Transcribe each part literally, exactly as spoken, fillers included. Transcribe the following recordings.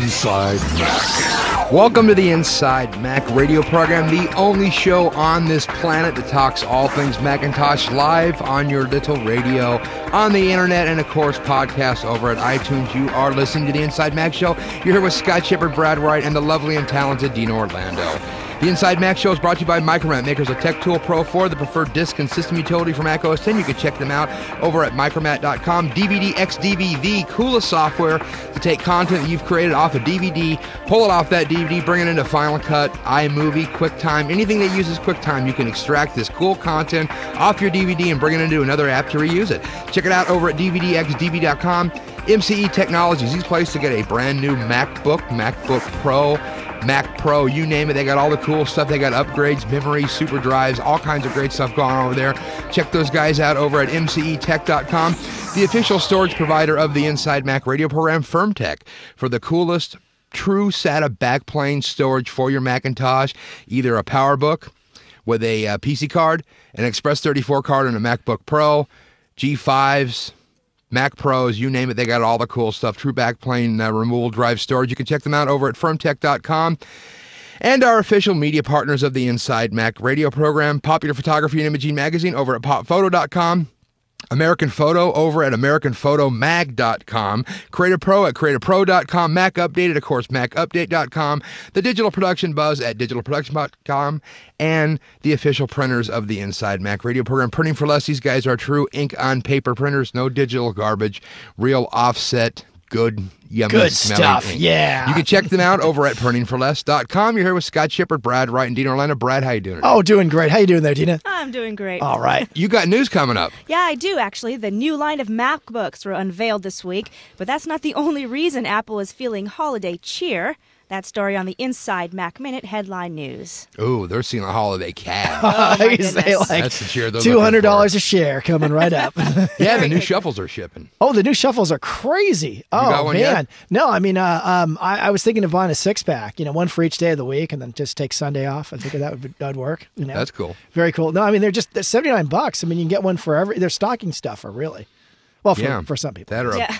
Inside Mac. Welcome to the Inside Mac radio program, the only show on this planet that talks all things Macintosh, live on your little radio, on the internet, and of course podcasts over at iTunes. You are listening to the Inside Mac show. You're here with Scott Shepard, Brad Wright, and the lovely and talented Dina Orlando. The Inside Mac show is brought to you by Micromat, makers of Tech Tool Pro four, the preferred disk and system utility for Mac O S ten. You can check them out over at micromat dot com. D V D X D V, the coolest software to take content that you've created off a D V D, pull it off that D V D, bring it into Final Cut, iMovie, QuickTime, anything that uses QuickTime. You can extract this cool content off your D V D and bring it into another app to reuse it. Check it out over at D V D X D V dot com. M C E Technologies, these places to get a brand new MacBook, MacBook Pro, Mac Pro, you name it. They got all the cool stuff. They got upgrades, memory, super drives, all kinds of great stuff going on over there. Check those guys out over at M C E tech dot com. The official storage provider of the Inside Mac radio program, FirmTech, for the coolest true SATA backplane storage for your Macintosh, either a PowerBook with a uh, P C card, an Express thirty-four card, and a MacBook Pro, G fives, Mac Pros, you name it, they got all the cool stuff. True backplane uh, removal drive storage. You can check them out over at firm tech dot com. And our official media partners of the Inside Mac radio program, Popular Photography and Imaging Magazine over at pop photo dot com. American Photo over at american photo mag dot com, Creative Pro at creative pro dot com, Mac Updated, of course, mac update dot com, the Digital Production Buzz at digital production dot com, and the official printers of the Inside Mac radio program. Printing for Less, these guys are true ink on paper printers, no digital garbage, real offset, good, yummy, good smelling stuff, ink. yeah. You can check them out over at printing for less dot com. You're here with Scott Shepard, Brad Wright, and Dina Orlando. Brad, how you doing? Oh, doing great. How you doing there, Dina? I'm doing great. All right. You got news coming up. Yeah, I do, actually. The new line of MacBooks were unveiled this week, but that's not the only reason Apple is feeling holiday cheer. That story on the Inside Mac Minute headline news. Ooh, they're seeing a holiday cab. Oh, my You say, goodness. like, That's the cheer they're two hundred dollars looking a share coming right up. Yeah, the new shuffles are shipping. Oh, the new shuffles are crazy. Oh, got one man. yet? No, I mean, uh, um, I, I was thinking of buying a six pack, you know, one for each day of the week and then just take Sunday off. I think that would, that would work. You know? That's cool. Very cool. No, I mean, they're just they're seventy-nine bucks. I mean, you can get one for every, they're stocking stuffer, really. Well, for, Yeah. for some people. That or a, Yeah.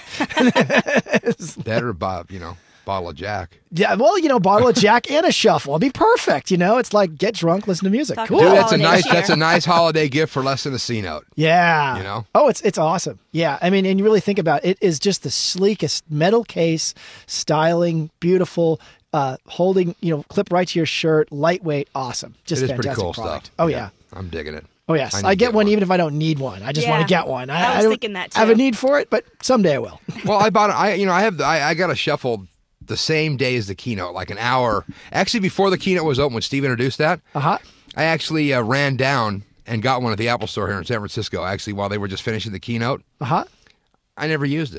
that or Bob, you know, bottle of Jack. Yeah, well, you know, bottle of Jack and a shuffle. It'd be perfect. You know, it's like get drunk, listen to music. Talk Cool. Dude, that's a Holiday nice cheer. that's a nice holiday gift for less than a C note. Yeah. You know? Oh, it's it's awesome. Yeah. I mean, and you really think about it, it is just the sleekest metal case, styling, beautiful, uh, holding, you know, clip right to your shirt, lightweight, awesome. Just It is fantastic pretty cool product. stuff. Oh yeah. I'm digging it. Oh yes. I I, need to get get one one. even if I don't need one. I just Yeah. want to get one. I was don't thinking that, have a too. need for it, but someday I will. Well, I bought it. I you know I have the, I I got a shuffle the same day as the keynote, like an hour actually before the keynote was open when Steve introduced that. Uh-huh. I actually uh, ran down and got one at the Apple Store here in San Francisco. Actually, while they were just finishing the keynote, Uh-huh. I never used it.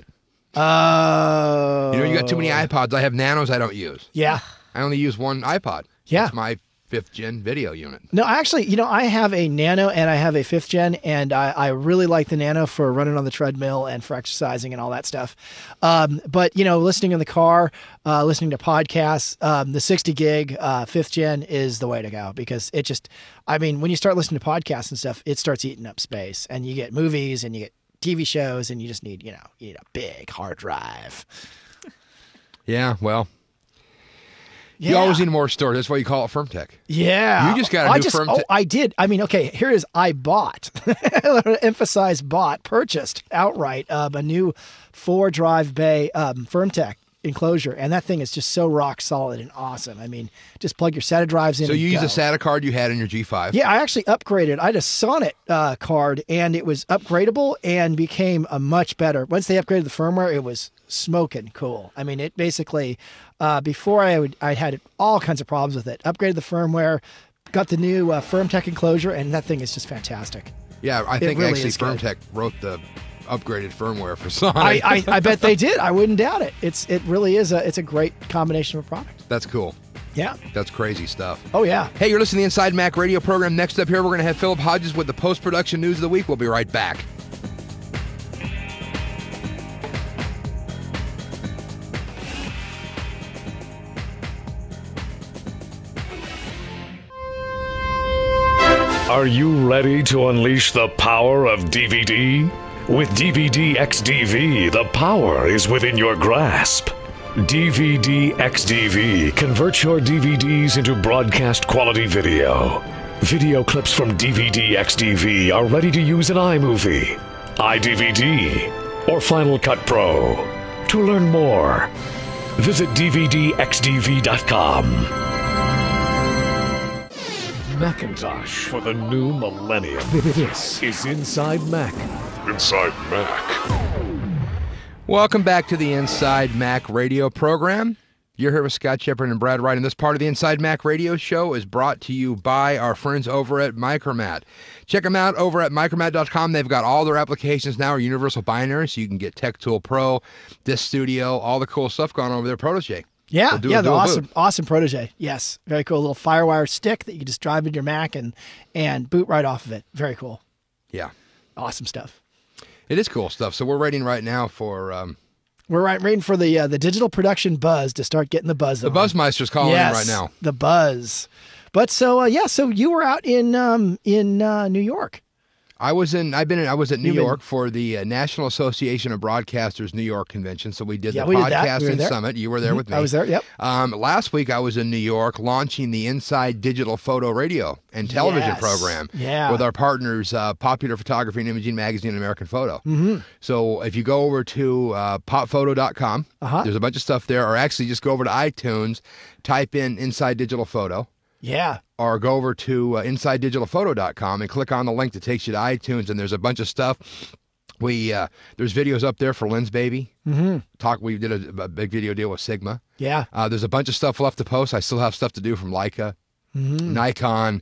Oh. You know, you got too many iPods. I have Nanos I don't use. Yeah. I only use one iPod. Yeah. It's my fifth gen video unit. No, actually, you know, I have a Nano and I have a fifth gen, and I, I really like the Nano for running on the treadmill and for exercising and all that stuff. Um, but, you know, listening in the car, uh, listening to podcasts, um, the sixty gig uh, fifth gen is the way to go because it just, I mean, when you start listening to podcasts and stuff, it starts eating up space and you get movies and you get T V shows and you just need, you know, you need a big hard drive. Yeah, well, Yeah. you always need more storage. That's why you call it FirmTech. Yeah. You just got a I new just, firm Oh, te- I did. I mean, okay, here is I bought, emphasize bought, purchased outright um, a new four drive bay um, FirmTech enclosure. And that thing is just so rock solid and awesome. I mean, just plug your SATA drives in. So and you use go. a SATA card you had in your G five? Yeah, I actually upgraded. I had a Sonnet uh, card, and it was upgradable and became a much better. Once they upgraded the firmware, it was smoking cool. I mean, it basically, uh, before I would, I had all kinds of problems with it. Upgraded the firmware, got the new uh, FirmTech enclosure, and that thing is just fantastic. Yeah, I think really actually is good. FirmTech wrote the upgraded firmware for Sonic. I, I, I bet they did. I wouldn't doubt it. It's it really is a it's a great combination of a product. That's cool. Yeah. That's crazy stuff. Oh yeah. Hey, you're listening to the Inside Mac radio program. Next up here, we're going to have Philip Hodges with the post-production news of the week. We'll be right back. Are you ready to unleash the power of D V D? With D V D X D V, the power is within your grasp. D V D X D V converts your D V Ds into broadcast quality video. Video clips from D V D X D V are ready to use in iMovie, iDVD, or Final Cut Pro. To learn more, visit D V D X D V dot com. Macintosh for the new millennium. This is Inside Mac. Inside Mac. Welcome back to the Inside Mac radio program. You're here with Scott Shepard and Brad Wright, and this part of the Inside Mac radio show is brought to you by our friends over at Micromat. Check them out over at micromat dot com. They've got all their applications now are universal binary, so you can get Tech Tool Pro, Disk Studio, all the cool stuff going on over there. Protege. Yeah, do yeah, a the dual awesome, boot. awesome Protege. Yes, very cool. A little FireWire stick that you can just drive in your Mac and and boot right off of it. Very cool. Yeah, Awesome stuff. it is cool stuff. So we're waiting right now for um, We're right, waiting for the uh, the digital production buzz to start getting the buzz. the on. Buzzmeister's calling yes, in right now. The buzz. But so uh, yeah, so you were out in um, in uh, New York. I was in. I've been. In, I was at New You've been- York for the uh, National Association of Broadcasters New York convention. So we did Yeah, the we did that. We were podcasting there. summit. You were there with me. I was there. Yep. Um, last week I was in New York launching the Inside Digital Photo Radio and Television Yes. program Yeah. with our partners, uh, Popular Photography and Imaging Magazine and American Photo. Mm-hmm. So if you go over to uh, pop photo dot com, Uh-huh. there's a bunch of stuff there. Or actually just go over to iTunes, type in Inside Digital Photo. Yeah. Or go over to uh, inside digital photo dot com and click on the link that takes you to iTunes, and there's a bunch of stuff. We uh, there's videos up there for Lens Baby. Mm-hmm. Talk. We did a, a big video deal with Sigma. Yeah. Uh, there's a bunch of stuff left to post. I still have stuff to do from Leica, Nikon.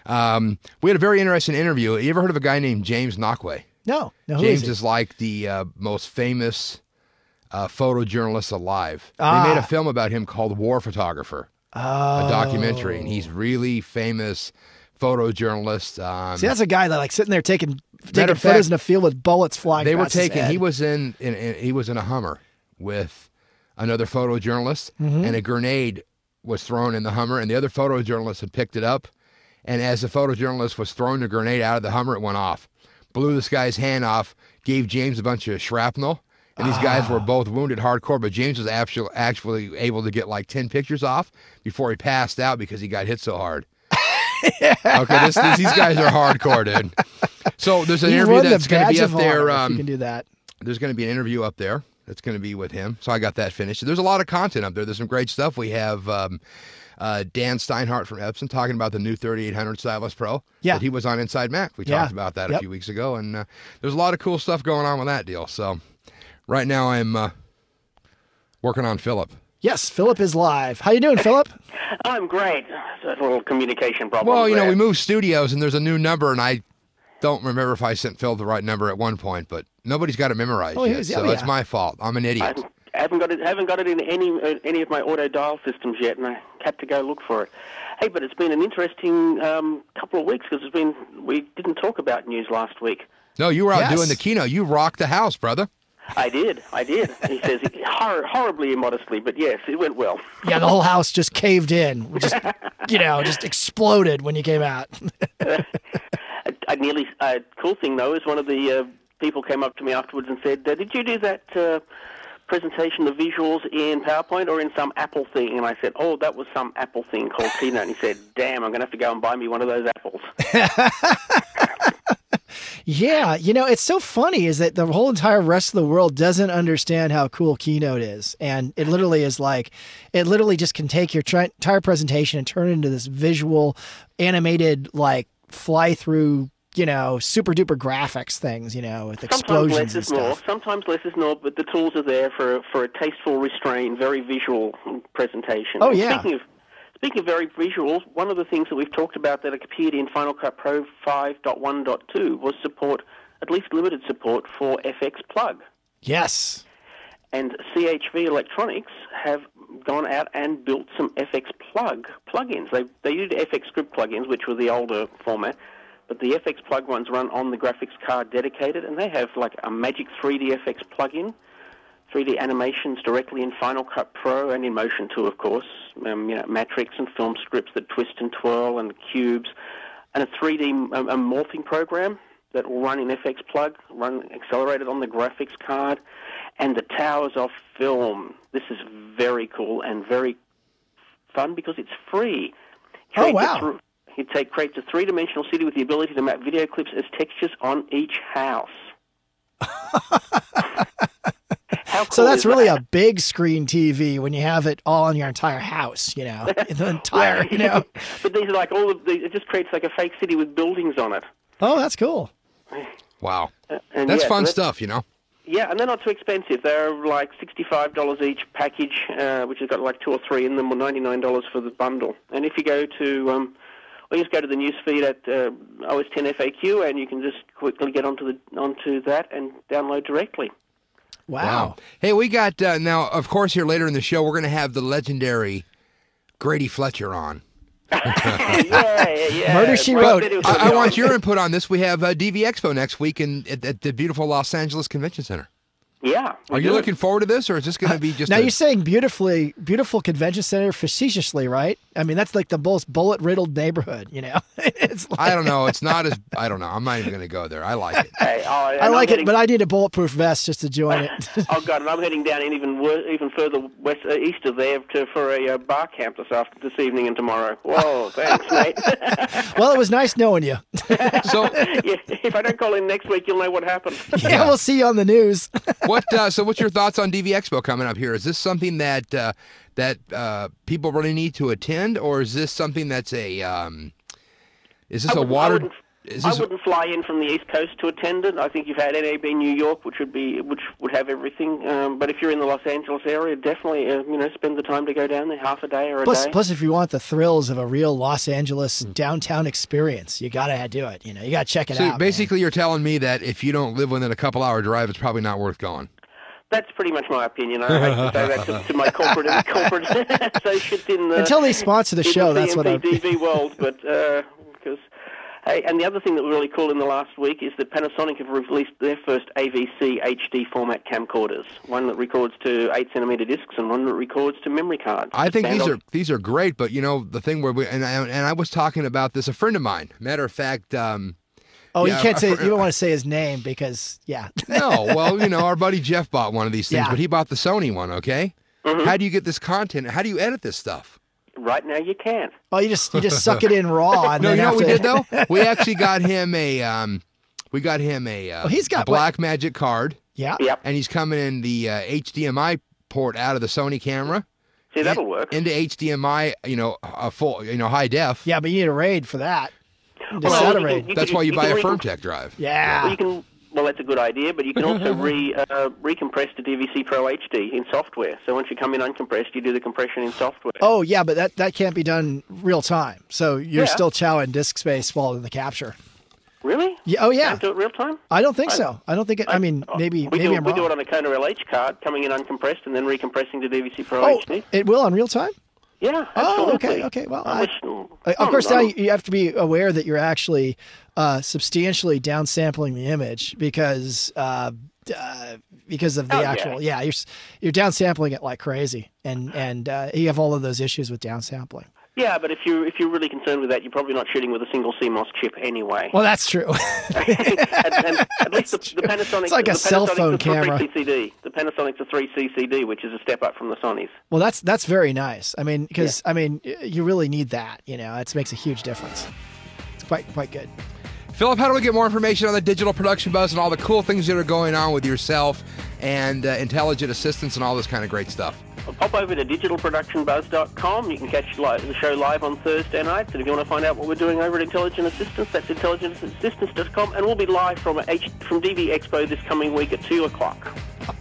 Um, we had a very interesting interview. You ever heard of a guy named James Knockway? No. No. Who James is, he? is like the uh, most famous uh, photojournalist alive. Ah. They made a film about him called War Photographer. Oh. A documentary, and he's really famous photojournalist. Um, See, that's a guy that like sitting there taking taking Matter of photos fact, in a field with bullets flying. they were past his taking. head. He was in, in, in. He was in a Hummer with another photojournalist, Mm-hmm. and a grenade was thrown in the Hummer, and the other photojournalist had picked it up. And as the photojournalist was throwing the grenade out of the Hummer, it went off, blew this guy's hand off, gave James a bunch of shrapnel. And these guys Ah. were both wounded hardcore, but James was actually actually able to get like ten pictures off before he passed out because he got hit so hard. Okay, this, this, these guys are hardcore, dude. So there's an He interview won the that's going to badge be up of there. honor if Um, you can do that. there's going to be an interview up there that's going to be with him. So I got that finished. There's a lot of content up there. There's some great stuff. We have um, uh, Dan Steinhardt from Epson talking about the new thirty-eight hundred Stylus Pro. Yeah. That he was on Inside Mac. We Yeah. talked about that a Yep. few weeks ago, and uh, there's a lot of cool stuff going on with that deal. So right now I'm uh, working on Philip. Yes, Philip is live. How you doing, Philip? I'm great. It's a little communication problem. Well, you know, there. we moved studios, and there's a new number, and I don't remember if I sent Phil the right number at one point, but nobody's got it memorized Oh, yet, here's- so oh, it's yeah. my fault. I'm an I idiot. haven't- haven't got it. Haven't got it in any uh, any of my auto dial systems yet, and I had to go look for it. Hey, but it's been an interesting um, couple of weeks because it's been we didn't talk about news last week. No, you were out Yes. doing the keynote. You rocked the house, brother. I did. I did. He says hor- horribly immodestly, but yes, it went well. Yeah, the whole house just caved in. We just, you know, just exploded when you came out. I, I nearly. Uh, cool thing though is one of the uh, people came up to me afterwards and said, uh, "Did you do that uh, presentation, the visuals in PowerPoint or in some Apple thing?" And I said, "Oh, that was some Apple thing called Keynote." And he said, "Damn, I'm going to have to go and buy me one of those apples." Yeah, you know, it's so funny is that the whole entire rest of the world doesn't understand how cool Keynote is. And it literally is like, it literally just can take your tri- entire presentation and turn it into this visual, animated, like fly through, you know, super duper graphics things, you know, with Sometimes explosions less and is more. stuff. Sometimes less is more, but the tools are there for for a tasteful, restrained, very visual presentation. Oh, And yeah. Speaking of speaking of very visual, one of the things that we've talked about that appeared in Final Cut Pro five point one point two was support, at least limited support, for F X Plug. Yes. And C H V Electronics have gone out and built some F X Plug plugins. They they used F X Script plugins, which were the older format, but the F X Plug ones run on the graphics card dedicated, and they have like a Magic three D F X plugin, three D animations directly in Final Cut Pro and in Motion two, of course. Um, you know, matrix and film scripts that twist and twirl and cubes, and a three D um, a morphing program that will run in F X Plug, run accelerated on the graphics card, and the towers of film. This is very cool and very fun because it's free. Oh, Creates wow. a th- It take, creates a three-dimensional city with the ability to map video clips as textures on each house. How cool So that's is really that? a big screen T V when you have it all in your entire house, you know, the entire, you know. But these are like all of the, it just creates like a fake city with buildings on it. Oh, that's cool. Wow. Uh, and That's yeah, fun so that's- stuff, you know. Yeah, and they're not too expensive. They're like sixty-five dollars each package, uh, which has got like two or three in them, or ninety-nine dollars for the bundle. And if you go to, um, well, you just go to the news feed at uh, O S ten F A Q, and you can just quickly get onto the onto that and download directly. Wow. Hey, we got, uh, now, of course, here later in the show, we're going to have the legendary Grady Fletcher on. yeah, yeah, yeah. Murder, She Well, Wrote. video- I, I want your input on this. We have uh, D V Expo next week in, at, at the beautiful Los Angeles Convention Center. Yeah. we Are you do. looking forward to this, or is this going to be just Now a... you're saying beautifully, beautiful convention center facetiously, right? I mean, that's like the most bullet riddled neighborhood, you know. It's like, I don't know. It's not as... I don't know. I'm not even going to go there. I like it. Hey, oh, I and like I'm it, but I need a bulletproof vest just to join it. Oh God, and I'm heading down in even wor- even further west uh, east of there to, for a uh, bar camp this after this evening and tomorrow. Whoa, thanks, mate. Well, it was nice knowing you. So, Yeah, if I don't call in next week, you'll know what happened. Yeah, we'll see you on the news. what? Uh, so, what's your thoughts on D V Expo coming up here? Is this something that uh, that uh, people really need to attend, or is this something that's a... Um, is this I a wouldn't- I water... wouldn't- Is I this a- wouldn't fly in from the East Coast to attend it. I think you've had N A B New York, which would be which would have everything. Um, but if you're in the Los Angeles area, definitely uh, you know spend the time to go down there, half a day or a Plus, day. plus, if you want the thrills of a real Los Angeles downtown experience, you gotta do it. You know, you gotta check it So out. basically, you're telling me that if you don't live within a couple hour drive, it's probably not worth going. That's pretty much my opinion. I hate to say that to, to my corporate corporate associates in the Until they sponsor the in show, the that's what I'm. D V world. But because hey, and the other thing that was really cool in the last week is that Panasonic have released their first A V C H D format camcorders. One that records to eight centimeter discs and one that records to memory cards. I think these Stand are these are great, but you know the thing where we and I, and I was talking about this. A friend of mine, matter of fact. Um, Oh, yeah, you can't I- say. for- You don't want to say his name because, yeah. No, well, you know, our buddy Jeff bought one of these things, Yeah. but he bought the Sony one, okay? Mm-hmm. How do you get this content? How do you edit this stuff? Right now, you can. Oh, you just you just suck it in raw. And No, then you know what we after- did, though? We actually got him a, um, we got him a, uh, Well, he's got a Black Magic card, Yeah. Yep. and he's coming in the uh, H D M I port out of the Sony camera See, that'll work. into H D M I, you know, a full, you know, high def. Yeah, but you need a RAID for that. Just Well, set a you RAID. can- That's why you you buy can a re- Firmtech drive. Yeah. Well, you can. Well, that's a good idea, but you can also re uh, recompress to D V C Pro H D in software. So once you come in uncompressed, you do the compression in software. Oh, yeah, but that, that can't be done real time. So you're Yeah. still chowing disk space while in the capture. Really? Yeah. Oh, yeah. Can't do it real time? I don't think I- so. I don't think it. I mean, Oh, maybe we maybe do, I'm we wrong. do it on a Kona L H card, coming in uncompressed and then recompressing to D V C Pro Oh, H D. it will on real time? Yeah, Oh, absolutely. okay, okay. Well, I I- wish- Uh, oh, Of course, no. now you you have to be aware that you're actually uh, substantially downsampling the image because uh, uh, because of the Oh, yeah. actual yeah you're s- you're downsampling it like crazy and and uh, you have all of those issues with downsampling. Yeah, but if you if you're really concerned with that, you're probably not shooting with a single C MOS chip anyway. Well, that's true. and, and at least the, the Panasonic, It's like a the cell Panasonic's phone a three camera. C C D. The Panasonic's a three C C D, which is a step up from the Sony's. Well, that's that's very nice. I mean, because I mean, y- you really need that. You know, it makes a huge difference. It's quite quite good. Philip, how do we get more information on the Digital Production Buzz and all the cool things that are going on with yourself and uh, intelligent assistants and all this kind of great stuff? Well, pop over to digital production buzz dot com. You can catch live, the show live on Thursday nights. And if you want to find out what we're doing over at Intelligent Assistance, that's intelligent assistance dot com. And we'll be live from H- from D V Expo this coming week at two o'clock.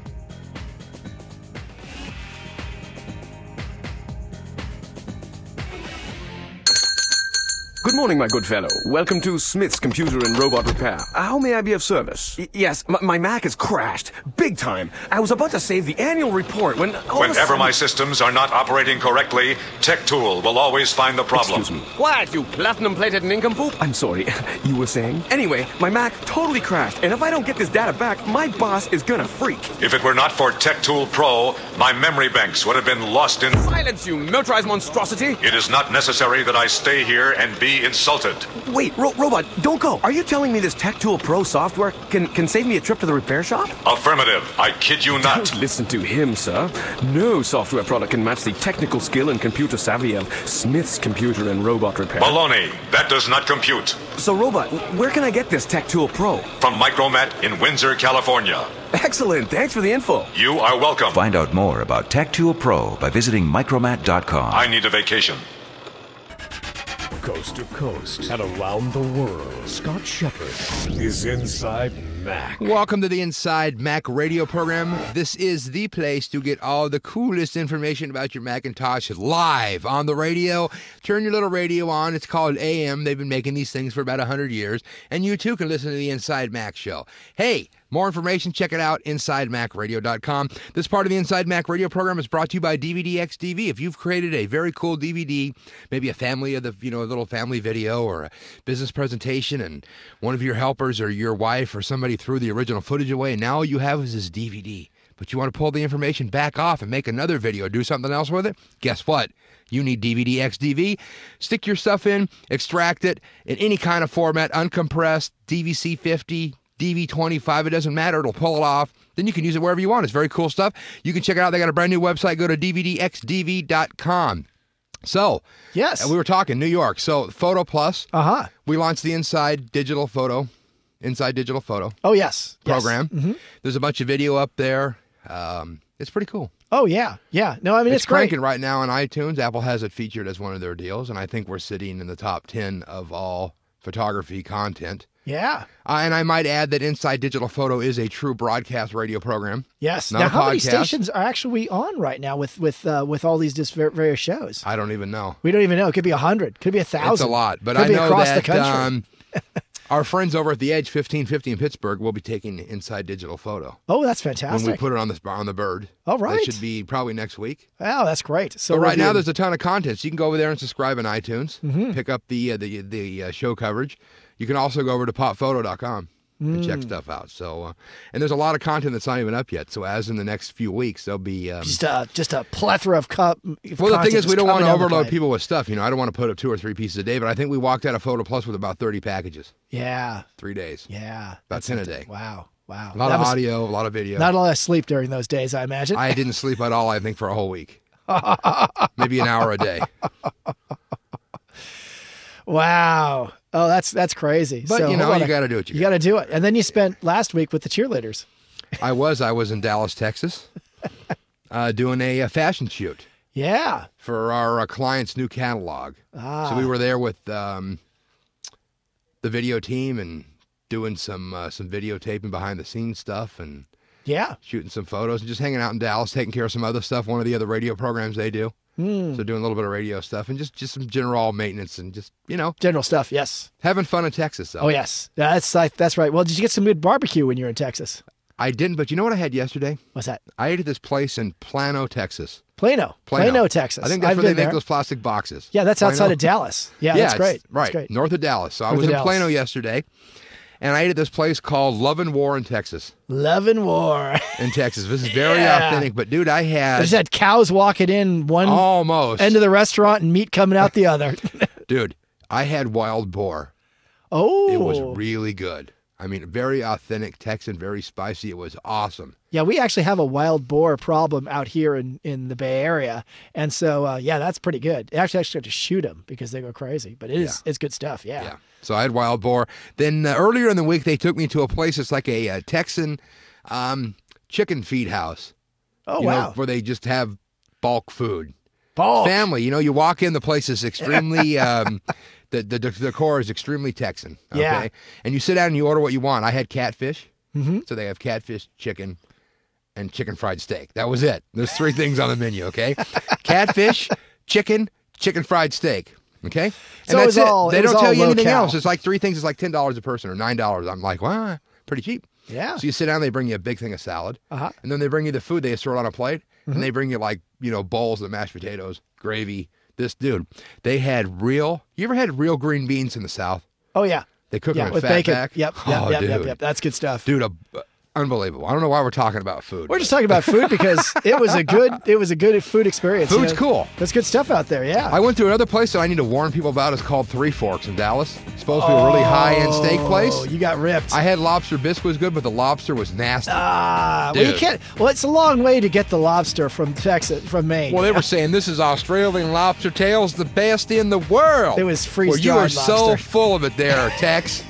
Good morning, my good fellow. Welcome to Smith's Computer and Robot Repair. How may I be of service? Y- yes, m- my Mac has crashed. Big time. I was about to save the annual report when... all of a Whenever sudden- my systems are not operating correctly, TechTool will always find the problem. Excuse me. What, you platinum-plated nincompoop? I'm sorry. You were saying? Anyway, my Mac totally crashed, and if I don't get this data back, my boss is gonna freak. If it were not for TechTool Pro, my memory banks would have been lost in... Silence, you motorized monstrosity! It is not necessary that I stay here and be insulted. Wait, Ro- Robot, don't go. Are you telling me this Tech Tool Pro software can, can save me a trip to the repair shop? Affirmative. I kid you not. Don't listen to him, sir. No software product can match the technical skill and computer savvy of Smith's Computer and Robot Repair. Baloney. That does not compute. So, Robot, where can I get this Tech Tool Pro? From Micromat in Windsor, California. Excellent. Thanks for the info. You are welcome. Find out more about Tech Tool Pro by visiting micromat dot com. I need a vacation. Coast to coast and around the world, Scott Shepard is Inside Mac. Welcome to the Inside Mac radio program. This is the place to get all the coolest information about your Macintosh live on the radio. Turn your little radio on. It's called A M. They've been making these things for about one hundred years. And you too can listen to the Inside Mac show. Hey, more information, check it out, inside mac radio dot com. This part of the Inside Mac radio program is brought to you by D V D X D V. If you've created a very cool D V D, maybe a family of the, you know, a little family video or a business presentation, and one of your helpers or your wife or somebody threw the original footage away, and now all you have is this D V D. But you want to pull the information back off and make another video, do something else with it? Guess what? You need D V D X D V. Stick your stuff in, extract it in any kind of format, uncompressed, D V C fifty, D V twenty-five, it doesn't matter. It'll pull it off. Then you can use it wherever you want. It's very cool stuff. You can check it out. They got a brand new website. Go to D V D X D V dot com. So, Yes. uh, we were talking New York. So, Photo Plus. Uh-huh. We launched the Inside Digital Photo, Inside Digital Photo Oh, yes. Yes. program. Mhm. There's a bunch of video up there. Um, it's pretty cool. Oh, yeah. Yeah. No, I mean, It's, it's, great. cranking right now on iTunes. Apple has it featured as one of their deals, and I think we're sitting in the top ten of all photography content. Yeah. Uh, and I might add that Inside Digital Photo is a true broadcast radio program. Yes. Not now, a how many podcast. stations are actually on right now with with uh, with all these just ver- various shows? I don't even know. We don't even know. It could be a hundred. Could be a thousand. It's a lot, but could I be know across that the country. um, our friends over at the Edge fifteen fifty in Pittsburgh will be taking Inside Digital Photo Oh, that's when fantastic. we put it on the on the bird. All right. That should be probably next week. Wow, that's great. So But we'll right now, be- there's a ton of content. So you can go over there and subscribe on iTunes, Mm-hmm. pick up the uh, the the uh, show coverage. You can also go over to pop photo dot com and Mm. check stuff out. So, uh, and there's a lot of content that's not even up yet. So, as in the next few weeks, there'll be. Um, just a just a plethora of cup. well, the thing is, we don't want to overload people with stuff. You know, I don't want to put up two or three pieces a day, but I think we walked out of Photo Plus with about thirty packages, Yeah, three days. yeah. About That's ten a something. day. Wow, wow. A lot That of was audio, a lot of video. Not a lot of sleep during those days, I imagine. I didn't sleep at all, I think, for a whole week. Maybe an hour a day. Wow. Oh, that's that's crazy. But, So, you know, hold on you a- got to do what you You got to do it. And then you spent last week with the cheerleaders. I was. I was in Dallas, Texas, uh, doing a, uh fashion shoot Yeah. for our uh, client's new catalog. Ah. So we were there with um, the video team and doing some uh, some videotaping behind the scenes stuff and Yeah. shooting some photos and just hanging out in Dallas, taking care of some other stuff. One of the other radio programs they do. Hmm. So doing a little bit of radio stuff and just, just some general maintenance and just, you know, General stuff. Yes. having fun in Texas. Though. Oh, yes. That's like, that's right. Well, did you get some good barbecue when you were in Texas? I didn't, but you know what I had yesterday? What's that? I ate at this place in Plano, Texas. Plano. Plano, Texas. I think that's I've where they been make there. those plastic boxes. Yeah, that's Plano. outside of Dallas. Yeah, that's it's- great. Right, That's great. north of Dallas. So I North was of in Dallas. Plano yesterday, and I ate at this place called Love and War in Texas. Love and War. In Texas, this is very Yeah. authentic. But dude, I I had just had cows walking in one almost end of the restaurant and meat coming out the other. dude. I had wild boar. Oh. It was really good. I mean, very authentic Texan, very spicy. It was awesome. Yeah, we actually have a wild boar problem out here in, in the Bay Area. And so, uh, yeah, that's pretty good. Actually, actually have to shoot them because they go crazy. But it is it's good stuff, yeah. Yeah. So I had wild boar. Then uh, earlier in the week, they took me to a place that's like a, uh Texan um, chicken feed house. Oh, you wow. know, where they just have bulk food. Bulk. Family, you know, you walk in, the place is extremely, um, the, the the decor is extremely Texan. Okay? Yeah. And you sit down and you order what you want. I had catfish. Mm-hmm. So they have catfish, chicken, and chicken fried steak. That was it. There's three things on the menu, okay? Catfish, chicken, chicken fried steak. Okay? And So it that's was it. all- they it was don't tell all you anything low-cal. else. It's like three things. It's like ten dollars a person or nine dollars. I'm like, wow, pretty cheap. Yeah. So you sit down, they bring you a big thing of salad, Uh-huh. and then they bring you the food. They throw it on a plate, Mm-hmm. and they bring you like, you know, bowls of mashed potatoes, gravy. This dude, they had real. You ever had real green beans in the South? Oh, yeah. They cook Yeah, them in with fat bacon. back. Yep, yep, Oh, yep, dude. yep, yep. That's good stuff. Dude, a, Unbelievable. I don't know why we're talking about food. We're just talking about food because it was a good it was a good food experience. Food's you know? cool. There's good stuff out there, yeah. I went to another place that I need to warn people about. It's called Three Forks in Dallas. It's supposed to be a really high-end steak place. Oh, you got ripped. I had lobster bisque was good, but the lobster was nasty. Ah, well, you Dude. can't. Well, it's a long way to get the lobster from Texas, from Maine. Well, they were saying this is Australian lobster tails, the best in the world. It was freeze Well, you are dried so lobster. full of it there, Tex.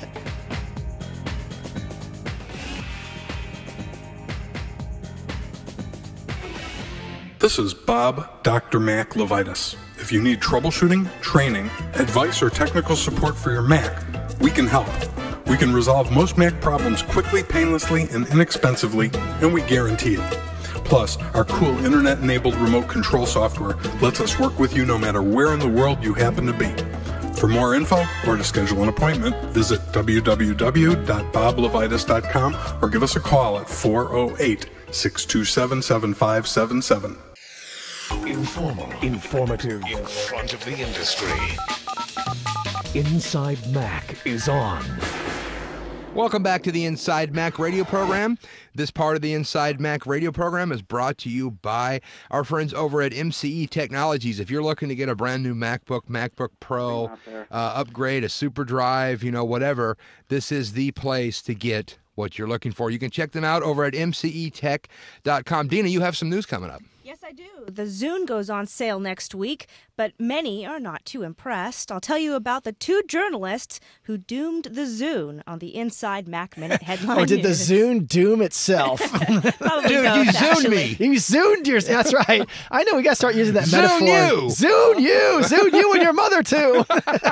This is Bob, Doctor Mac Levitas. If you need troubleshooting, training, advice, or technical support for your Mac, we can help. We can resolve most Mac problems quickly, painlessly, and inexpensively, and we guarantee it. Plus, our cool internet-enabled remote control software lets us work with you no matter where in the world you happen to be. For more info or to schedule an appointment, visit w w w dot bob levitas dot com or give us a call at four oh eight, six two seven, seven five seven seven. Informal, informative, in front of the industry. Inside Mac is on. Welcome back to the Inside Mac radio program. This part of the Inside Mac radio program is brought to you by our friends over at M C E Technologies. If you're looking to get a brand new MacBook, MacBook Pro, uh, upgrade, a Super Drive, you know, whatever, this is the place to get what you're looking for. You can check them out over at m c e tech dot com. Dina, you have some news coming up. Yes, I do. The Zune goes on sale next week, but many are not too impressed. I'll tell you about the two journalists who doomed the Zune on the Inside Mac Minute headline. Or did the news. Zune doom itself? Probably Dude, both, you zoomed actually. me. You zoomed yours. That's right. I know we got to start using that Zune metaphor. you. Zune you. Zune you and your mother too.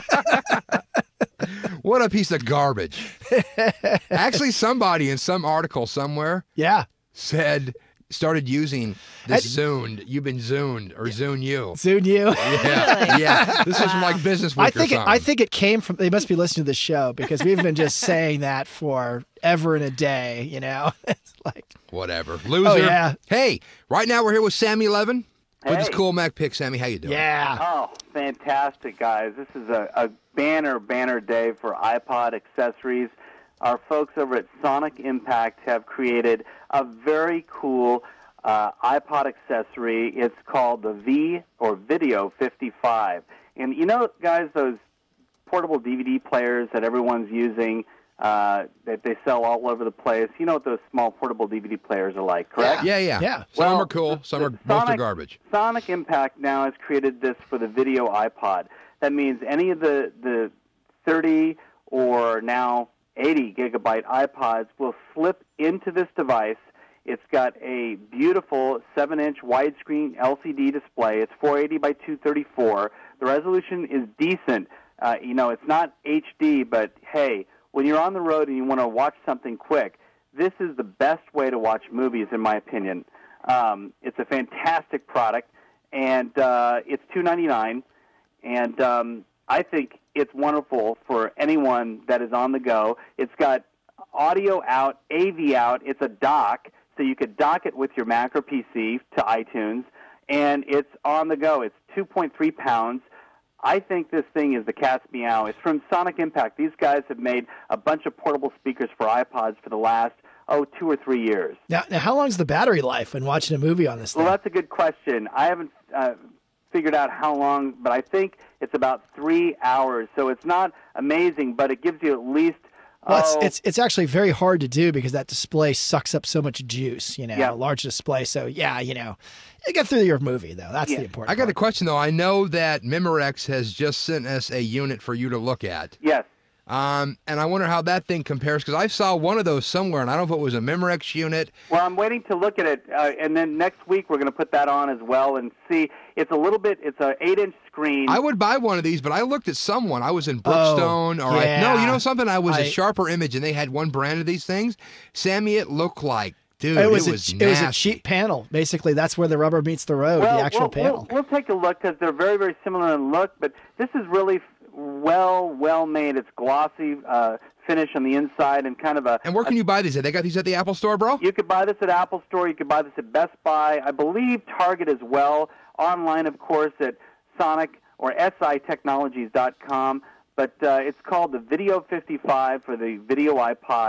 What a piece of garbage. Actually, somebody in some article somewhere Yeah. said, started using this I- Zune. You've been Zuned or Zune you. Zune you. Yeah, yeah. This is from like Business Week I think or it, something. I think it came from. They must be listening to the show because we've been just saying that for ever and a day. You know, it's like Whatever. Loser. Oh, yeah. Hey, right now we're here with Sammy Levin with his Hey. cool Mac pick. Sammy, how you doing? yeah. Oh, fantastic, guys. This is a, a banner, banner day for iPod accessories. Our folks over at Sonic Impact have created a very cool uh, iPod accessory. It's called the V, or Video fifty-five. And you know, guys, those portable D V D players that everyone's using, uh, that they sell all over the place, you know what those small portable D V D players are like, correct? Yeah, yeah. Yeah. Some Well, are cool, some are the most are Sonic- garbage. Sonic Impact now has created this for the video iPod. That means any of the, the thirty or now eighty gigabyte iPods will slip into this device. It's got a beautiful seven inch widescreen L C D display. It's four eighty by two thirty-four. The resolution is decent. Uh, you know, it's not H D, but hey, when you're on the road and you want to watch something quick, this is the best way to watch movies, in my opinion. Um, it's a fantastic product, and uh, it's two ninety-nine, and um, I think it's wonderful for anyone that is on the go. It's got audio out, A V out. It's a dock, so you could dock it with your Mac or P C to iTunes, and it's on the go. It's two point three pounds. I think this thing is the cat's meow. It's from Sonic Impact. These guys have made a bunch of portable speakers for iPods for the last, oh, two or three years. Now, now, how long's the battery life when watching a movie on this thing? Well, that's a good question. I haven't uh, figured out how long, but I think it's about three hours. So it's not amazing, but it gives you at least. Well, it's, oh, it's it's actually very hard to do because that display sucks up so much juice, you know, Yeah. a large display. So, yeah, you know, you get through your movie, though. That's Yeah. the important I got a part. question, though. I know that Memorex has just sent us a unit for you to look at. yes. Um, and I wonder how that thing compares, because I saw one of those somewhere, and I don't know if it was a Memorex unit. Well, I'm waiting to look at it, uh, and then next week we're going to put that on as well and see. It's a little bit. It's an eight-inch screen. I would buy one of these, but I looked at someone. I was in Brookstone, or I, yeah. no, you know something? I was I- a Sharper Image, and they had one brand of these things. Sammy, it looked like, dude, It was, it a, was it was a nasty. cheap panel. Basically, that's where the rubber meets the road, well, the actual we'll, panel. We'll, we'll take a look because they're very, very similar in look, but this is really well, well made. It's glossy uh, finish on the inside and kind of a. And where can you buy these? They got these at the Apple Store, bro? You could buy this at Apple Store. You could buy this at Best Buy. I believe Target as well. Online, of course, at Sonic or S I technologies dot com. But uh, it's called the Video fifty-five for the video iPod.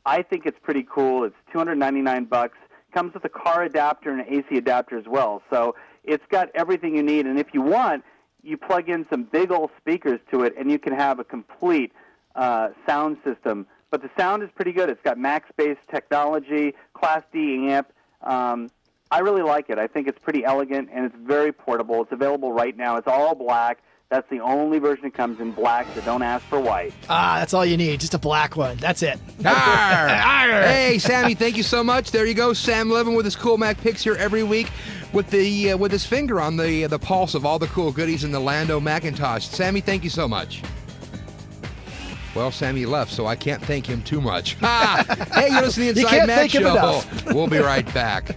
I think it's pretty cool. It's two hundred ninety-nine bucks. Comes with a car adapter and an A C adapter as well. So it's got everything you need. And if you want, you plug in some big old speakers to it, and you can have a complete uh, sound system. But the sound is pretty good. It's got Max-based technology, Class D amp. Um, I really like it. I think it's pretty elegant, and it's very portable. It's available right now. It's all black. That's the only version that comes in black, so don't ask for white. Ah, that's all you need. Just a black one. That's it. Arr. Hey, Sammy, thank you so much. There you go. Sam Levin with his cool Mac picks here every week with the uh, with his finger on the uh, the pulse of all the cool goodies in the Lando Macintosh. Sammy, thank you so much. Well, Sammy left, so I can't thank him too much. Ah! Hey, you're listening to the You Inside can't Mac thank him Show. enough. We'll be right back.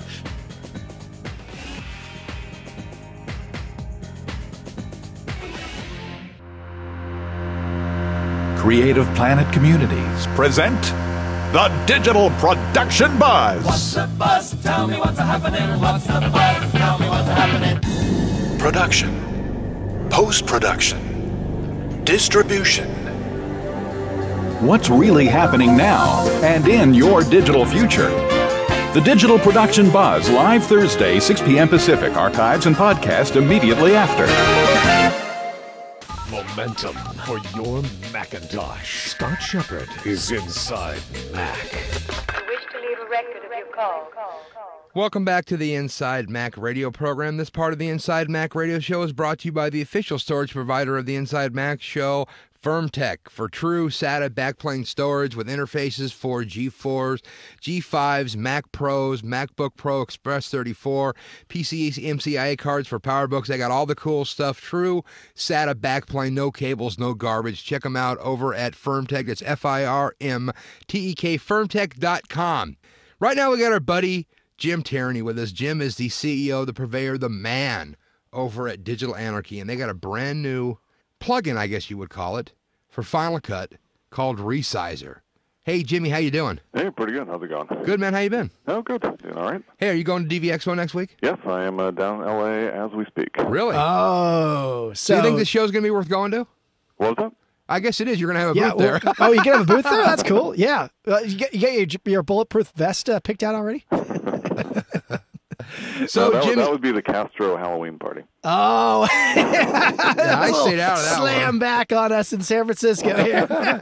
Creative Planet Communities present the Digital Production Buzz. What's the buzz? Tell me what's happening. What's the buzz? Tell me what's happening. Production, post-production, distribution. What's really happening now and in your digital future? The Digital Production Buzz, live Thursday, six p.m. Pacific. Archives and podcast immediately after. Momentum for your Macintosh. Scott Shepard is Inside Mac. You wish to leave a record of your call. Welcome back to the Inside Mac radio program. This part of the Inside Mac radio show is brought to you by the official storage provider of the Inside Mac show, FirmTech, for true SATA backplane storage with interfaces for G fours, G fives, Mac Pros, MacBook Pro Express thirty-four, P C M C I A cards for PowerBooks. They got all the cool stuff. True SATA backplane, no cables, no garbage. Check them out over at FirmTech. That's F I R M T E K, firmtech dot com. Right now we got our buddy Jim Tierney with us. Jim is the C E O, the purveyor, the man over at Digital Anarchy, and they got a brand new plugin, I guess you would call it, for Final Cut called Resizer. Hey, Jimmy, how you doing? Hey, pretty good. How's it going? Good, man. How you been? Oh, good. Doing all right. Hey, are you going to D V Expo next week? Yes, I am uh, down in L A as we speak. Really? Oh, so Do you think this show's going to be worth going to? What was that? I guess it is. You're going to have a yeah, booth there. well, oh, you can have a booth there? That's cool. Yeah. Uh, you get, you get your, your bulletproof vest uh, picked out already? So, no, that, Jimmy, would, that would be the Castro Halloween party. Oh, yeah, I stayed out of that slam one. back on us in San Francisco here.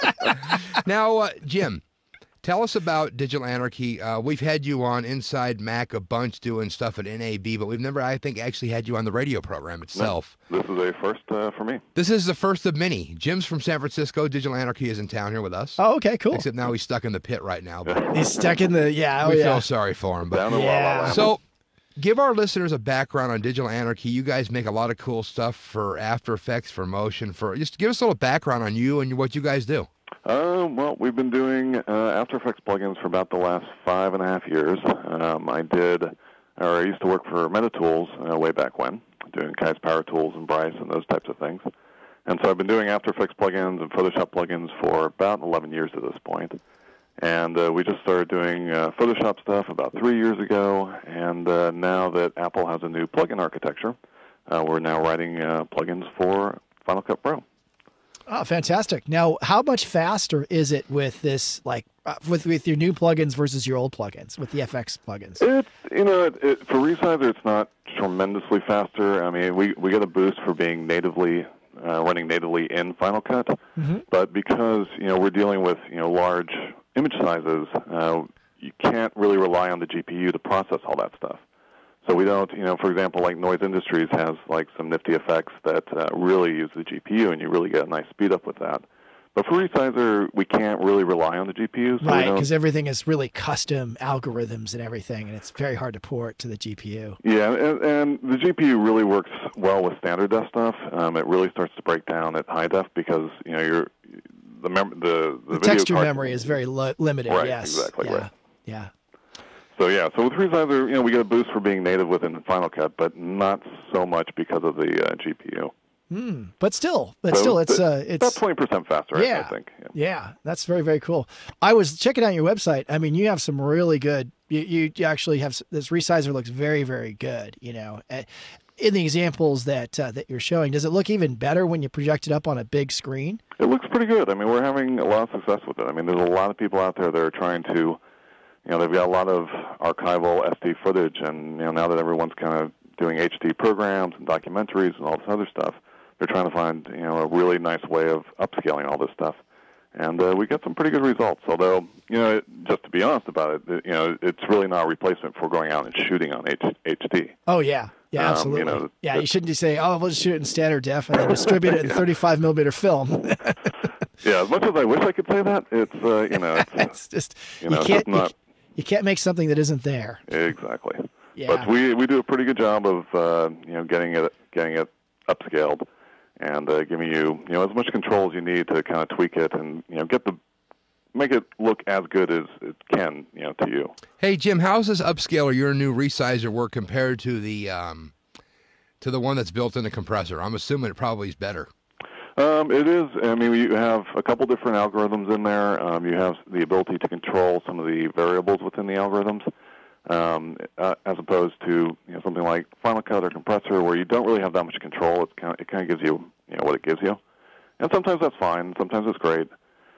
Now, uh, Jim, tell us about Digital Anarchy. Uh, we've had you on Inside Mac a bunch doing stuff at N A B, but we've never, I think, actually had you on the radio program itself. No, this is a first uh, for me. This is the first of many. Jim's from San Francisco. Digital Anarchy is in town here with us. Oh, okay, cool. Except now he's stuck in the pit right now. But He's stuck in the, yeah, oh, we yeah. feel sorry for him. But Down in La La Yeah. Land. So, give our listeners a background on Digital Anarchy. You guys make a lot of cool stuff for After Effects, for motion, for just give us a little background on you and what you guys do. Uh, well, we've been doing uh, After Effects plugins for about the last five and a half years. Um, I did, or I used to work for Metatools uh, way back when, doing Kai's Power Tools and Bryce and those types of things. And so I've been doing After Effects plugins and Photoshop plugins for about eleven years at this point. And uh, we just started doing uh, Photoshop stuff about three years ago, and uh, now that Apple has a new plugin architecture, uh, we're now writing uh, plugins for Final Cut Pro. Oh, fantastic. Now, how much faster is it with this, like, uh, with with your new plugins versus your old plugins, with the F X plugins? It's, you know, it, it, for Resizer, it's not tremendously faster. I mean, we, we get a boost for being natively, uh, running natively in Final Cut, Mm-hmm. but because, you know, we're dealing with, you know, large image sizes, uh, you can't really rely on the G P U to process all that stuff. So we don't, you know, for example, like Noise Industries has like some nifty effects that uh, really use the G P U, and you really get a nice speed up with that. But for Resizer, we can't really rely on the G P U. So Right, because everything is really custom algorithms and everything, and it's very hard to port to the G P U. Yeah, and, and the G P U really works well with standard def stuff. Um, it really starts to break down at high def because, you know, you're the mem- the the, The video texture card- memory is very lo- limited, Right, yes. exactly, yeah. right. Yeah. So yeah, so with Resizer, you know, we get a boost for being native within Final Cut, but not so much because of the uh, G P U. Hmm. But still, but So still, it's th- uh, it's about twenty percent faster, yeah, I think. Yeah. yeah, that's very very cool. I was checking out your website. I mean, you have some really good. You, you actually have s- this Resizer looks very very good. You know, Uh, in the examples that uh, that you're showing, does it look even better when you project it up on a big screen? It looks pretty good. I mean, we're having a lot of success with it. I mean, there's a lot of people out there that are trying to, you know, they've got a lot of archival S D footage, and, you know, now that everyone's kind of doing H D programs and documentaries and all this other stuff, they're trying to find, you know, a really nice way of upscaling all this stuff. And uh, we got some pretty good results, although, you know, it, just to be honest about it, you know, it's really not a replacement for going out and shooting on H- HD. Oh, yeah. Yeah, Um, absolutely. you know, yeah, you shouldn't just say, oh, we'll just shoot it in standard def and then distribute it in thirty-five millimeter film. Yeah, as much as I wish I could say that, it's, uh, you know, it's, it's just, you know, you it's can't, just not... you, you can't make something that isn't there. Exactly. Yeah. But we, we do a pretty good job of, uh, you know, getting it, getting it upscaled and uh, giving you, you know, as much control as you need to kind of tweak it and, you know, get the make it look as good as it can, you know, to you. Hey, Jim, how's this upscaler, your new resizer, work compared to the um, to the one that's built in the compressor? I'm assuming it probably is better. Um, it is. I mean, you have a couple different algorithms in there. Um, you have the ability to control some of the variables within the algorithms, um, uh, as opposed to, you know, something like Final Cut or Compressor, where you don't really have that much control. It kind of, it kind of gives you, you know, what it gives you, and sometimes that's fine. Sometimes it's great.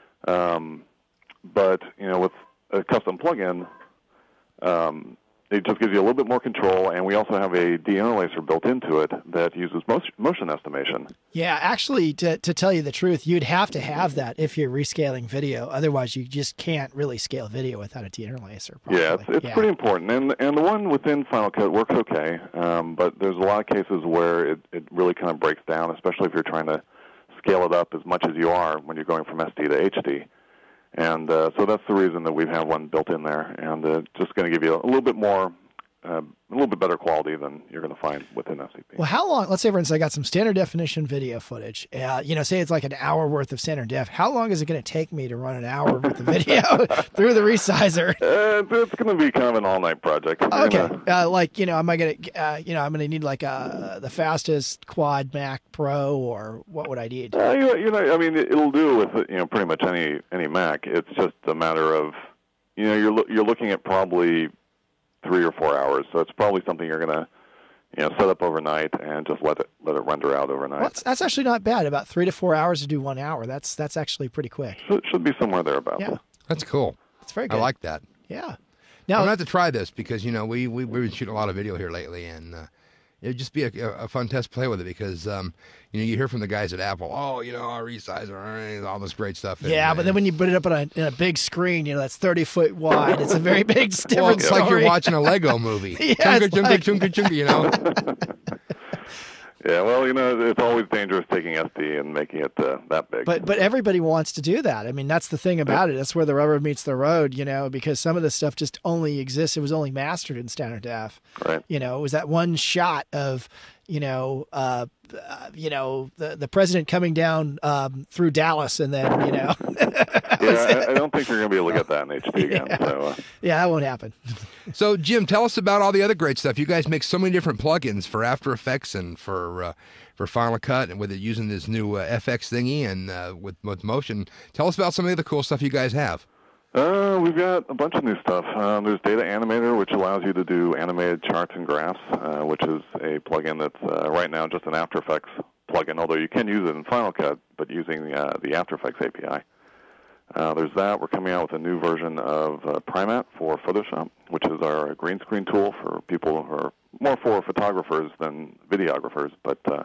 Um, But, you know, with a custom plugin, um, it just gives you a little bit more control, and we also have a deinterlacer built into it that uses motion estimation. Yeah, actually, to, to tell you the truth, you'd have to have that if you're rescaling video. Otherwise, you just can't really scale video without a deinterlacer. Probably. Yeah, it's, it's yeah. pretty important. And and the one within Final Cut works okay, um, but there's a lot of cases where it, it really kind of breaks down, especially if you're trying to scale it up as much as you are when you're going from S D to H D. And uh, so that's the reason that we have one built in there, and uh, just going to give you a little bit more, uh, a little bit better quality than you're going to find within F C P. Well, how long, let's say, for instance, I got some standard definition video footage. Uh, you know, say it's like an hour worth of standard def. How long is it going to take me to run an hour worth of video through the resizer? Uh, it's going to be kind of an all-night project. You're Okay. gonna- Uh, like, you know, am I going to, uh, you know, I'm going to need like a, the fastest quad Mac Pro, or what would I need? Uh, you, you know, I mean, it'll do with, you know, pretty much any any Mac. It's just a matter of, you know, you're lo- you're looking at probably three or four hours. So it's probably something you're gonna, you know, set up overnight and just let it let it render out overnight. Well, that's, that's actually not bad. About three to four hours to do one hour. That's that's actually pretty quick. Should, should be somewhere thereabouts. Yeah. That's cool. It's very I good. like that. Yeah. Now, I'm going to have to try this because, you know, we, we, we've been shooting a lot of video here lately, and uh, it'd just be a, a fun test to play with it because, um, you know, you hear from the guys at Apple, oh, you know, our resizer, all this great stuff. And, Yeah, but then when you put it up on a, in a big screen, you know, that's thirty foot wide. It's a very big, different well, it's story. like you're watching a Lego movie. Yeah, chunka, it's chunka, like- chunka, chunka, you know. Yeah, well, you know, it's always dangerous taking S D and making it uh, that big. But but everybody wants to do that. I mean, that's the thing about it. That's where the rubber meets the road, you know, because some of this stuff just only exists. It was only mastered in standard def. Right. You know, it was that one shot of, you know, uh, uh, you know, the the president coming down um, through Dallas, and then, you know. yeah, I, I don't think you're going to be able to get that in H D again. Yeah. So. Uh, Yeah, that won't happen. So, Jim, tell us about all the other great stuff. You guys make so many different plugins for After Effects and for uh, for Final Cut, and with it using this new uh, F X thingy and uh, with with motion. Tell us about some of the other cool stuff you guys have. Uh, we've got a bunch of new stuff. Um, there's Data Animator, which allows you to do animated charts and graphs, uh, which is a plugin that's uh, right now just an After Effects plugin, although you can use it in Final Cut, but using uh, the After Effects A P I. Uh, there's that. We're coming out with a new version of uh, Primat for Photoshop, which is our green screen tool for people who are more for photographers than videographers, but uh,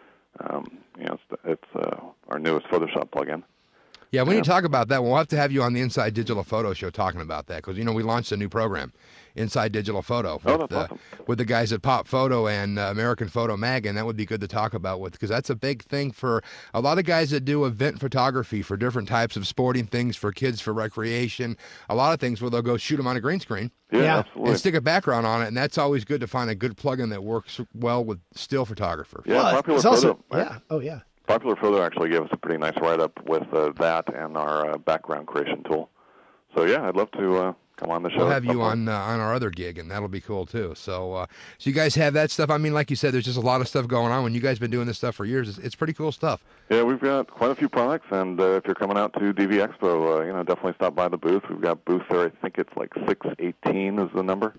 um, you know, it's, it's uh, our newest Photoshop plugin. Yeah, when you talk about that, we'll have to have you on the Inside Digital Photo Show talking about that because, you know, we launched a new program, Inside Digital Photo, with, Oh, that's uh, awesome. with the guys at Pop Photo and uh, American Photo Mag, and that would be good to talk about with because that's a big thing for a lot of guys that do event photography for different types of sporting things, for kids, for recreation, a lot of things where they'll go shoot them on a green screen. Yeah, Yeah. absolutely. And stick a background on it, and that's always good to find a good plugin that works well with still photographers. Yeah, Popular it's also- Photo. yeah. Oh, yeah. Popular Photo actually gave us a pretty nice write-up with uh, that and our uh, background creation tool. So yeah, I'd love to uh, come on the show. We'll at have some you point. on uh, on our other gig, and that'll be cool too. So, uh, so you guys have that stuff. I mean, like you said, there's just a lot of stuff going on. When you guys been doing this stuff for years, it's, it's pretty cool stuff. Yeah, we've got quite a few products, and uh, if you're coming out to D V Expo, uh, you know, definitely stop by the booth. We've got booth there. I think it's like six eighteen is the number,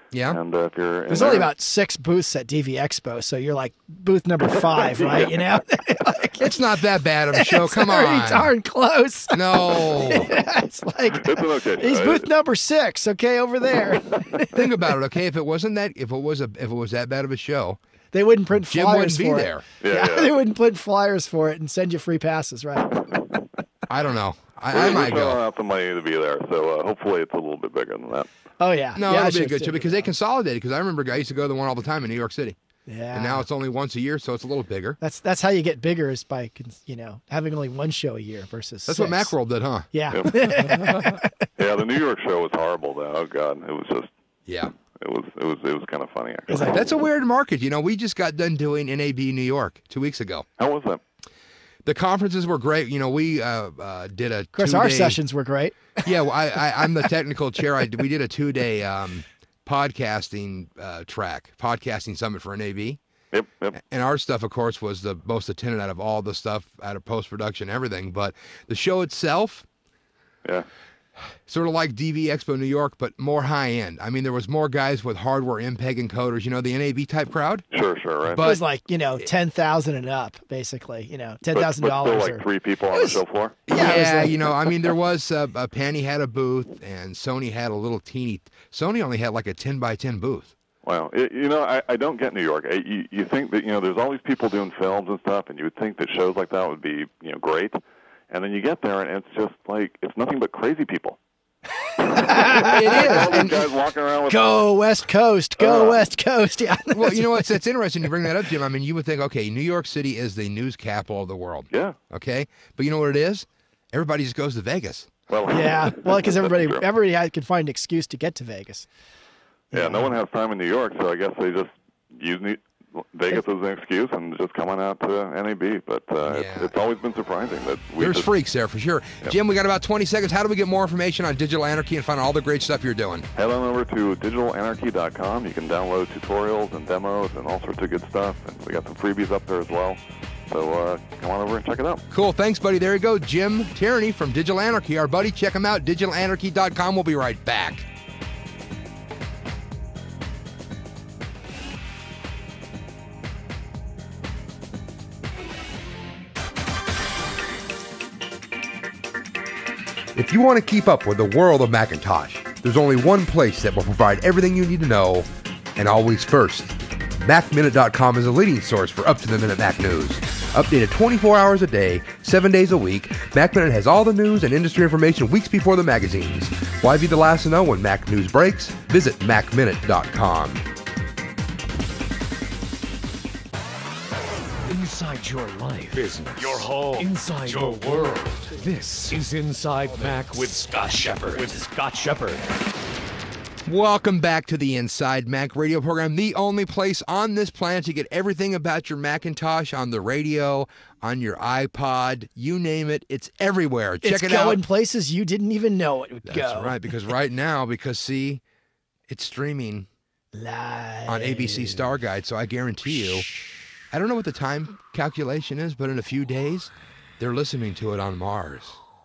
Yeah. And uh, if you're in There's there, only about six booths at D V Expo, so you're like booth number five, right? You know, it's not that bad of a show. It's Come pretty on. darn close. No. It's like it's an okay he's show. booth number six. Okay, over there. Think about it. Okay, if it wasn't that, if it was a, if it was that bad of a show, They wouldn't print Jim flyers wouldn't be for there. it. Yeah, yeah. They wouldn't print flyers for it and send you free passes, right? I don't know. I, We're, I we're might throwing go. out some money to be there, so uh, hopefully it's a little bit bigger than that. Oh yeah. No, yeah, I it'll be a should good say show because they that. consolidated. Because I remember I used to go to the one all the time in New York City, Yeah. and now it's only once a year, so it's a little bigger. That's that's how you get bigger is by cons- you know having only one show a year versus. That's six. what Macworld did, huh? Yeah. Yeah, the New York show was horrible, though. Oh God, it was just. Yeah. It was it was it was kind of funny. Actually. That's a weird market. You know, we just got done doing N A B New York two weeks ago. How was that? The conferences were great. You know, we uh, uh, did a. Of course, our two-day- sessions were great. Yeah, well, I, I, I'm the technical chair. I, we did a two-day um, podcasting uh, track, podcasting summit for N A B. Yep, yep. And our stuff, of course, was the most attended out of all the stuff, out of post-production, everything. But the show itself, yeah, sort of like D V Expo New York, but more high-end. I mean, there was more guys with hardware M P E G encoders, you know, the N A B type crowd. Sure, sure, right. it was like you know ten thousand and up, basically. You know, ten thousand But dollars. still, like three people on the show floor. Yeah, it was like- you know, I mean, there was uh, uh, Penny had a booth, and Sony had a little teeny. Sony only had like a ten by ten booth. Wow, it, you know, I, I don't get New York. I, you, you think that you know, there's all these people doing films and stuff, and you would think that shows like that would be you know great, and then you get there and it's just like it's nothing but crazy people. It is. All these And- guys walking around with Go West Coast, go Uh, West Coast. Yeah. Well, you know what? It's interesting to bring that up, Jim. I mean, you would think, okay, New York City is the news capital of the world. Yeah. Okay, but you know what it is? Everybody just goes to Vegas. Well, Yeah, well, because everybody That's true. everybody had- could find an excuse to get to Vegas. Yeah, no one has time in New York, so I guess they just use New- Vegas as an excuse and just coming out to N A B. But uh, it's, Yeah. it's always been surprising that we There's just, freaks there for sure. Yep. Jim, we got about twenty seconds. How do we get more information on Digital Anarchy and find all the great stuff you're doing? head on over to digital anarchy dot com. You can download tutorials and demos and all sorts of good stuff. And we got some freebies up there as well. So uh, come on over and check it out. Cool. Thanks, buddy. There you go. Jim Tierney from Digital Anarchy, our buddy. Check him out, digital anarchy dot com. We'll be right back. If you want to keep up with the world of Macintosh, there's only one place that will provide everything you need to know, and always first. Mac Minute dot com is a leading source for up-to-the-minute Mac news. Updated twenty-four hours a day, seven days a week, Mac Minute has all the news and industry information weeks before the magazines. Why be the last to know when Mac news breaks? Visit Mac Minute dot com. Inside your life, business, your home, inside your world. This is Inside Mac with Scott Shepard. With Scott Shepard. Welcome back to the Inside Mac radio program, the only place on this planet to get everything about your Macintosh on the radio, on your iPod, you name it, it's everywhere. Check it's it going out. places you didn't even know it would That's go. right, because right now, because see, it's streaming Live. on A B C Star Guide, so I guarantee you, I don't know what the time calculation is, but in a few days, they're listening to it on Mars.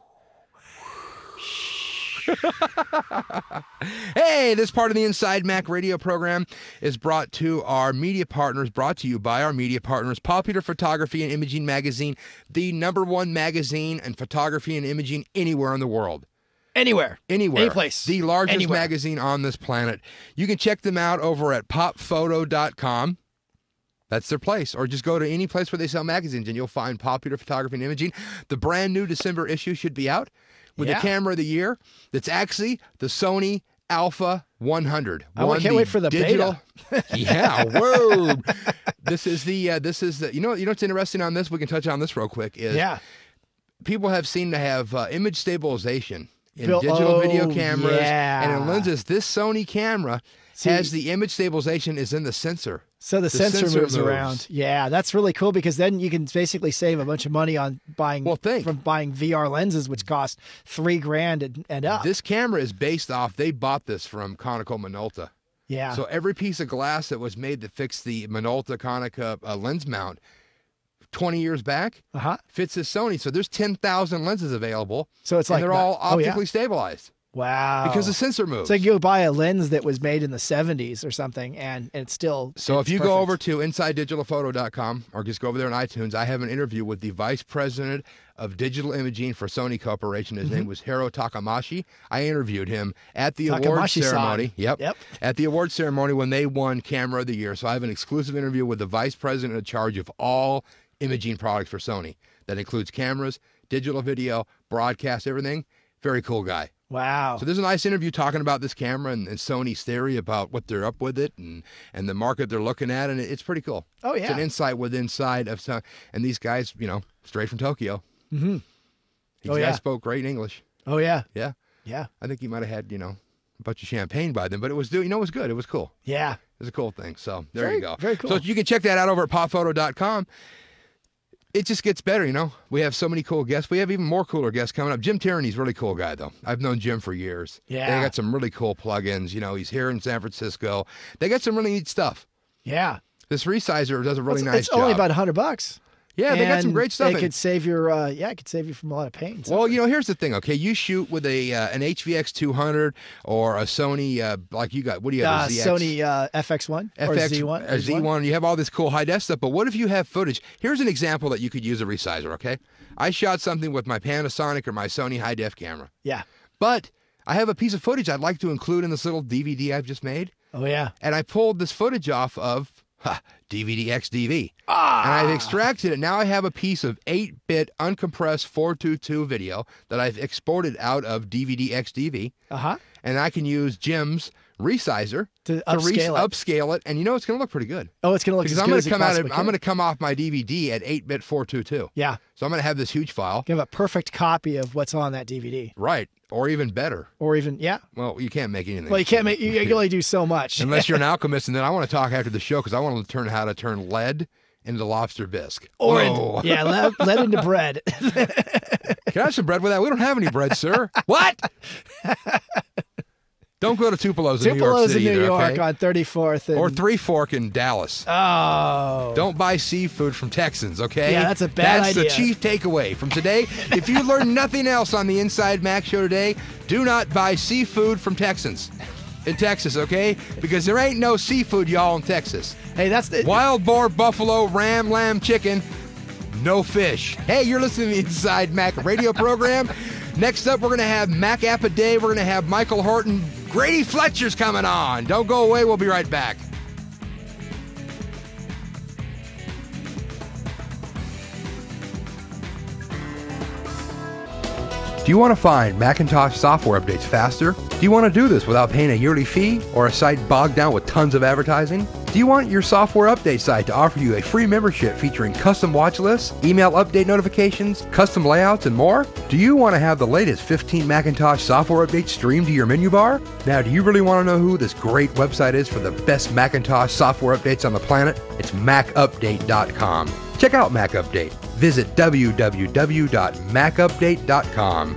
Hey, this part of the Inside Mac radio program is brought to our media partners, brought to you by our media partners, Popular Photography and Imaging Magazine, the number one magazine in photography and imaging anywhere in the world. Anywhere. Anywhere. Any place. The largest Anywhere. magazine on this planet. You can check them out over at pop photo dot com. That's their place. Or just go to any place where they sell magazines and you'll find Popular Photography and Imaging. The brand new December issue should be out with Yeah. the camera of the year. That's actually the Sony Alpha one hundred. Oh, I Won can't wait for the digital. Yeah, whoa. This is the, uh, this is the, you know, you know what's interesting on this? We can touch on this real quick. Is Yeah. people have seemed to have uh, image stabilization in Bill- digital oh, video cameras yeah. and in lenses. This Sony camera See- has the image stabilization is in the sensor. So the, sensor, moves, moves. around. Yeah, that's really cool because then you can basically save a bunch of money on buying Well, think. from buying V R lenses, which cost three grand and, and up. This camera is based off, they bought this from Konica Minolta. yeah. So every piece of glass that was made to fix the Minolta Konica uh, lens mount twenty years back uh-huh. fits this Sony. So there's ten thousand lenses available. So it's and like they're not- all oh, yeah. optically stabilized. Wow. Because the sensor moves. It's like you buy a lens that was made in the seventies or something, and it's still. So it's if you perfect. go over to inside digital photo dot com or just go over there on iTunes, I have an interview with the vice president of digital imaging for Sony Corporation. His Mhm. name was Hiro Takamashi. I interviewed him at the award Takamashi-san. ceremony. Yep. Yep. At the award ceremony when they won Camera of the Year. So I have an exclusive interview with the vice president in charge of all imaging products for Sony. That includes cameras, digital video, broadcast, everything. Very cool guy. Wow. So there's a nice interview talking about this camera and, and Sony's theory about what they're up with it and, and the market they're looking at, and it, it's pretty cool. Oh, It's yeah. an insight with inside of some, and these guys, you know, straight from Tokyo. Mm-hmm. These Oh, guys yeah. spoke great English. Oh, yeah. Yeah. Yeah. I think he might have had, you know, a bunch of champagne by then, but it was, you know, it was good. It was cool. Yeah. It was a cool thing. So there Very- you go. very cool. So you can check that out over at pop photo dot com. It just gets better, you know. We have so many cool guests. We have even more cooler guests coming up. Jim Tierney's a really cool guy, though. I've known Jim for years. Yeah. They got some really cool plugins. You know, he's here in San Francisco. They got some really neat stuff. Yeah. This resizer does a really It's, nice it's job. only about a hundred bucks. Yeah, they got some And great stuff It in- could save your, uh, yeah, it could save you from a lot of pain. Well, you know, here's the thing, okay? You shoot with a uh, an H V X two hundred or a Sony, uh, like you got, what do you have? uh, a Z X? Sony uh, F X one or F X, Z one. or Z one, you have all this cool high def stuff, but what if you have footage? Here's an example that you could use a resizer, okay? I shot something with my Panasonic or my Sony high def camera, Yeah. but I have a piece of footage I'd like to include in this little D V D I've just made, Oh, yeah. and I pulled this footage off of ha, D V D X D V. Ah. And I've extracted it. Now I have a piece of eight bit uncompressed four twenty-two video that I've exported out of D V D X D V. Uh-huh. And I can use Jim's resizer To upscale it. upscale it. And you know it's going to look pretty good. Oh, it's going to look Because as I'm good going as to it come out. Of, possibly I'm can. going to come off my D V D at eight bit four twenty-two. Yeah. So I'm going to have this huge file. You have a perfect copy of what's on that D V D. Right. Or even better. Or even, yeah. Well, you can't make anything. Well, you can't make, you, you can only do so much. Unless you're an alchemist, and then I want to talk after the show because I want to learn how to turn lead into lobster bisque. Or, Whoa. yeah, let, let into bread. Can I have some bread with that? We don't have any bread, sir. What? Don't go to Tupelo's in New York Tupelo's in City New either, York okay? on thirty-fourth. And, Or Three Fork in Dallas. Oh. Don't buy seafood from Texans, okay? Yeah, that's a bad That's idea. the chief takeaway from today. If you learn nothing else on the Inside Mac show today, do not buy seafood from Texans in Texas, okay? Because there ain't no seafood, y'all, in Texas. Hey, that's the Wild boar, buffalo, ram, lamb, chicken, no fish. Hey, you're listening to the Inside Mac radio program. Next up, we're going to have Mac App a Day. We're going to have Michael Horton. Grady Fletcher's coming on. Don't go away. We'll be right back. Do you want to find Macintosh software updates faster? Do you want to do this without paying a yearly fee or a site bogged down with tons of advertising? Do you want your software update site to offer you a free membership featuring custom watch lists, email update notifications, custom layouts, and more? Do you want to have the latest fifteen Macintosh software updates streamed to your menu bar? Now, do you really want to know who this great website is for the best Macintosh software updates on the planet? It's mac update dot com. Check out Mac Update. Visit w w w dot mac update dot com.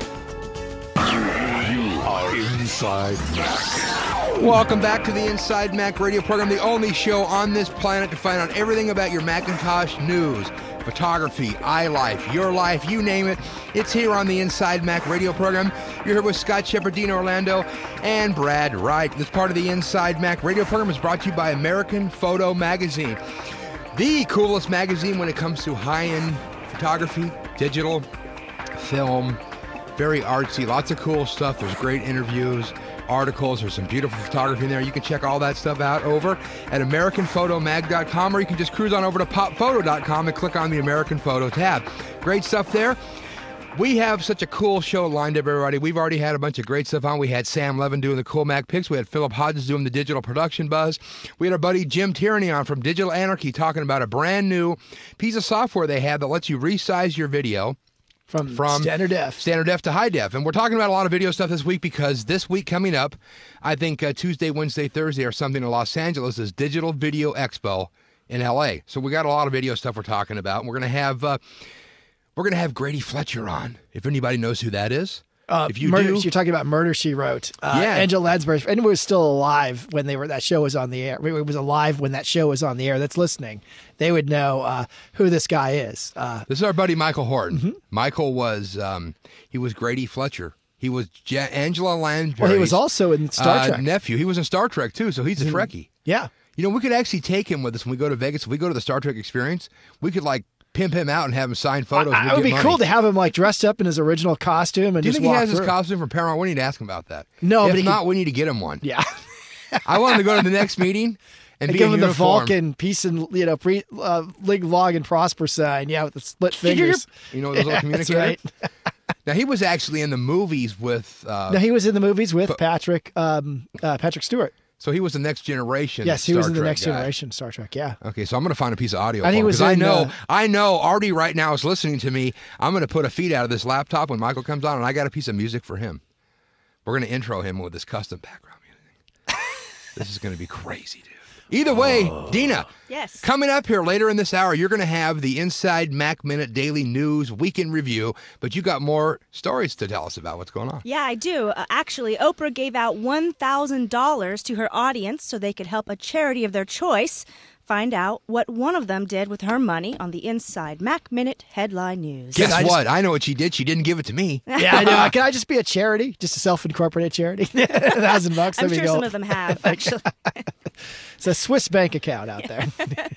You are Inside Mac. Welcome back to the Inside Mac radio program, the only show on this planet to find out everything about your Macintosh news, photography, iLife, your life, you name it. It's here on the Inside Mac radio program. You're here with Scott Shepard, Dean Orlando, and Brad Wright. This part of the Inside Mac radio program is brought to you by American Photo Magazine, the coolest magazine when it comes to high-end photography, digital, film, very artsy, lots of cool stuff. There's great interviews, articles, there's some beautiful photography in there. You can check all that stuff out over at american photo mag dot com, or you can just cruise on over to pop photo dot com and click on the American Photo tab. Great stuff there. We have such a cool show lined up, everybody. We've already had a bunch of great stuff on. We had Sam Levin doing the cool Mac picks. We had Philip Hodges doing the digital production buzz. We had our buddy Jim Tierney on from Digital Anarchy talking about a brand new piece of software they have that lets you resize your video from, from standard def. standard def to high def. And we're talking about a lot of video stuff this week because this week coming up, I think uh, Tuesday, Wednesday, Thursday or something in Los Angeles is Digital Video Expo in L A. So we got a lot of video stuff we're talking about. And we're going to have... Uh, We're going to have Grady Fletcher on, if anybody knows who that is. Uh, if you murder, do, you're talking about Murder, She Wrote. Uh, Yeah. Angela Lansbury. And it was still alive when they were that show was on the air. It was alive when that show was on the air. That's listening. They would know uh, who this guy is. Uh, this is our buddy Michael Horton. Mm-hmm. Michael was um, he was Grady Fletcher. He was Je- Angela Lansbury's Well, he was also in Star uh, Trek. nephew. He was in Star Trek, too, so he's a Trekkie. Yeah. You know, we could actually take him with us when we go to Vegas. If we go to the Star Trek experience, we could, like, pimp him out and have him sign photos. I, and it we'll would get be money. cool to have him like dressed up in his original costume and Do you just think he walk has his through. costume from Paramount? We need to ask him about that. No, if but he not, could- we need to get him one. Yeah. I want him to go to the next meeting and, And be give in him the uniform. Vulcan peace and you know pre uh, live log and prosper sign. Yeah, with the split fingers. You know those little Yeah, communicators? that's right. Now, he was actually in the movies with... Uh, No, he was in the movies with Patrick um, uh, Patrick Stewart. So he was the next generation. Yes, he Star was in the Trek next guy. generation Star Trek. Yeah. Okay, so I'm going to find a piece of audio And for he him, was because I in, know, uh, I know Artie right now is listening to me. I'm going to put a feed out of this laptop when Michael comes on, and I got a piece of music for him. We're going to intro him with this custom background music. This is going to be crazy, dude. Either way, Dina. Yes. Coming up here later in this hour, you're going to have the Inside Mac Minute Daily News Weekend Review, but you got more stories to tell us about what's going on. Yeah, I do. Uh, actually, Oprah gave out one thousand dollars to her audience so they could help a charity of their choice. Find out what one of them did with her money on the Inside Mac Minute Headline News. Guess I just- what? I know what she did. She didn't give it to me. Yeah, I know. Can I just be a charity? Just a self-incorporated charity? A thousand bucks. I'm there we sure go. some of them have, actually. It's a Swiss bank account out there.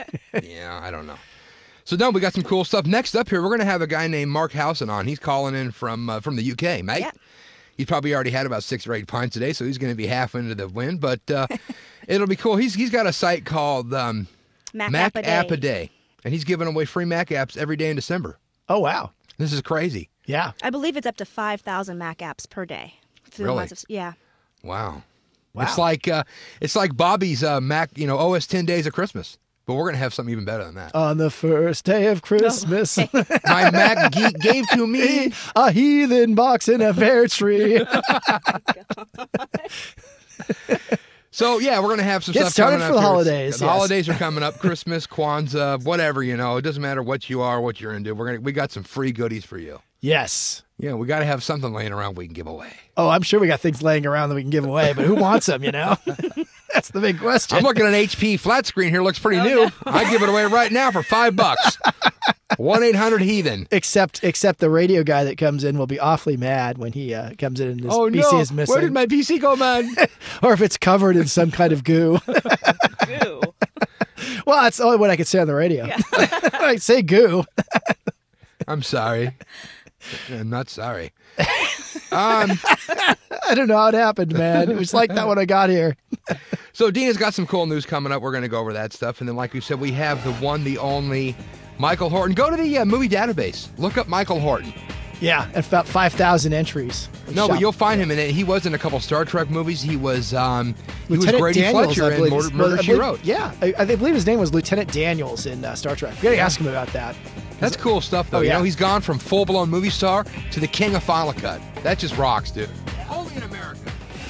Yeah, I don't know. So, no, we got some cool stuff. Next up here, we're going to have a guy named Mark Housen on. He's calling in from uh, from the U K, mate. Yeah. He's probably already had about six or eight pints today, so he's going to be half into the wind, but uh, it'll be cool. He's He's got a site called um, Mac, Mac App a App Day. a Day, and he's giving away free Mac apps every day in December. Oh, wow. This is crazy. Yeah. I believe it's up to five thousand Mac apps per day. Through the Really? months of- yeah. Wow. Wow. It's like uh, it's like Bobby's uh, Mac, you know, O S ten Days of Christmas, but we're going to have something even better than that. On the first day of Christmas, My Mac geek gave to me a heathen box in a pear tree. So, yeah, we're going to have some Get stuff started coming for up the here. holidays, The yes. holidays are coming up. Christmas, Kwanzaa, whatever, you know. It doesn't matter what you are, what you're into. We're gonna, we got some free goodies for you. Yes. Yeah, we got to have something laying around we can give away. Oh, I'm sure we got things laying around that we can give away, but who wants them, you know? That's the big question. I'm looking at an H P flat screen here. Looks pretty new. I'd give it away right now for five bucks. one eight hundred heathen. Except except the radio guy that comes in will be awfully mad when he uh, comes in and his Oh, P C no. is missing. Where did my P C go, man? Or if it's covered in some kind of goo. Goo. Well, that's the only one I could say on the radio. I say goo. I'm sorry. I'm not sorry. Um, I don't know how it happened, man. It was like that when I got here. so Dina's got some cool news coming up. We're going to go over that stuff. And then, like you said, we have the one, the only Michael Horton. Go to the uh, movie database. Look up Michael Horton. Yeah, and about five thousand entries. No, but Shop. you'll find him in it. He was in a couple Star Trek movies. He was um, he Lieutenant was Grady Daniels, Fletcher I in believe. Murder, is- Murder well, I She believe- Wrote. Yeah, I, I believe his name was Lieutenant Daniels in uh, Star Trek. We got to ask him about that. That's cool stuff, though. Oh, You yeah. know, he's gone from full-blown movie star to the king of Final Cut. That just rocks, dude. Only in America.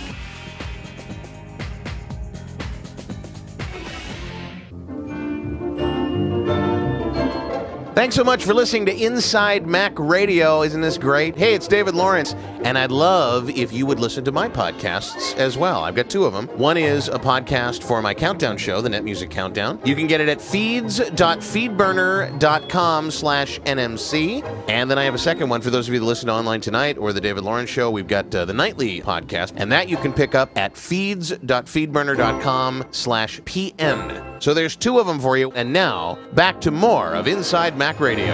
Thanks so much for listening to Inside Mac Radio. Isn't this great? Hey, it's David Lawrence, and I'd love if you would listen to my podcasts as well. I've got two of them. One is a podcast for my countdown show, the Net Music Countdown. You can get it at feeds.feedburner.com slash NMC. And then I have a second one for those of you that listen to Online Tonight or the David Lawrence Show. We've got uh, the nightly podcast, and that you can pick up at feeds.feedburner.com slash PN. So there's two of them for you. And now, back to more of Inside Mac Radio.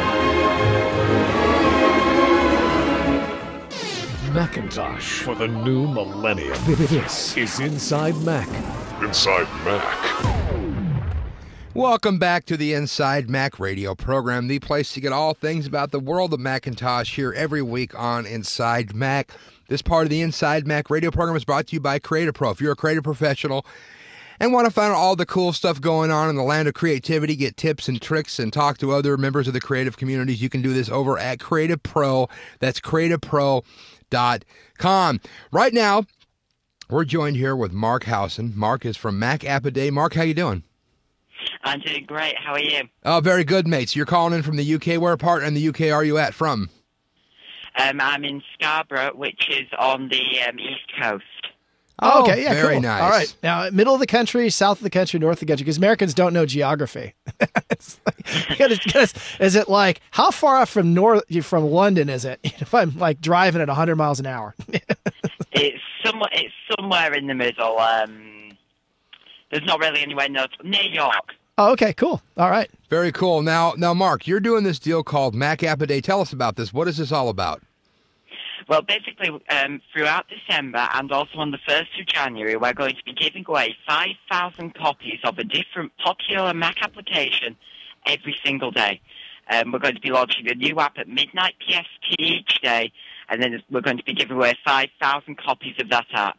Macintosh for the new millennium. This is Inside Mac. Inside Mac. Welcome back to the Inside Mac Radio program, the place to get all things about the world of Macintosh here every week on Inside Mac. This part of the Inside Mac Radio program is brought to you by Creative Pro. If you're a creative professional and want to find out all the cool stuff going on in the land of creativity, get tips and tricks, and talk to other members of the creative communities, you can do this over at Creative Pro. That's creative pro dot com. Right now, we're joined here with Mark Housen. Mark is from Mac App a Day. Mark, how you doing? I'm doing great. How are you? Oh, very good, mates. You're calling in from the U K. Where part in the U K are you at from? Um, I'm in Scarborough, which is on the um, east coast. Oh, okay, yeah, very cool. nice. All right, now middle of the country, south of the country, north of the country, because Americans don't know geography. It's like, you gotta, you gotta, is it like how far off from north from London is it? If I'm like driving at one hundred miles an hour, It's somewhere. It's somewhere in the middle. Um, there's not really anywhere north. Near York. Oh, okay, cool. All right, very cool. Now, now, Mark, you're doing this deal called Mac App a Day. Tell us about this. What is this all about? Well, basically, um, throughout December and also on the first of January, we're going to be giving away five thousand copies of a different popular Mac application every single day. Um, we're going to be launching a new app at midnight P S T each day, and then we're going to be giving away five thousand copies of that app.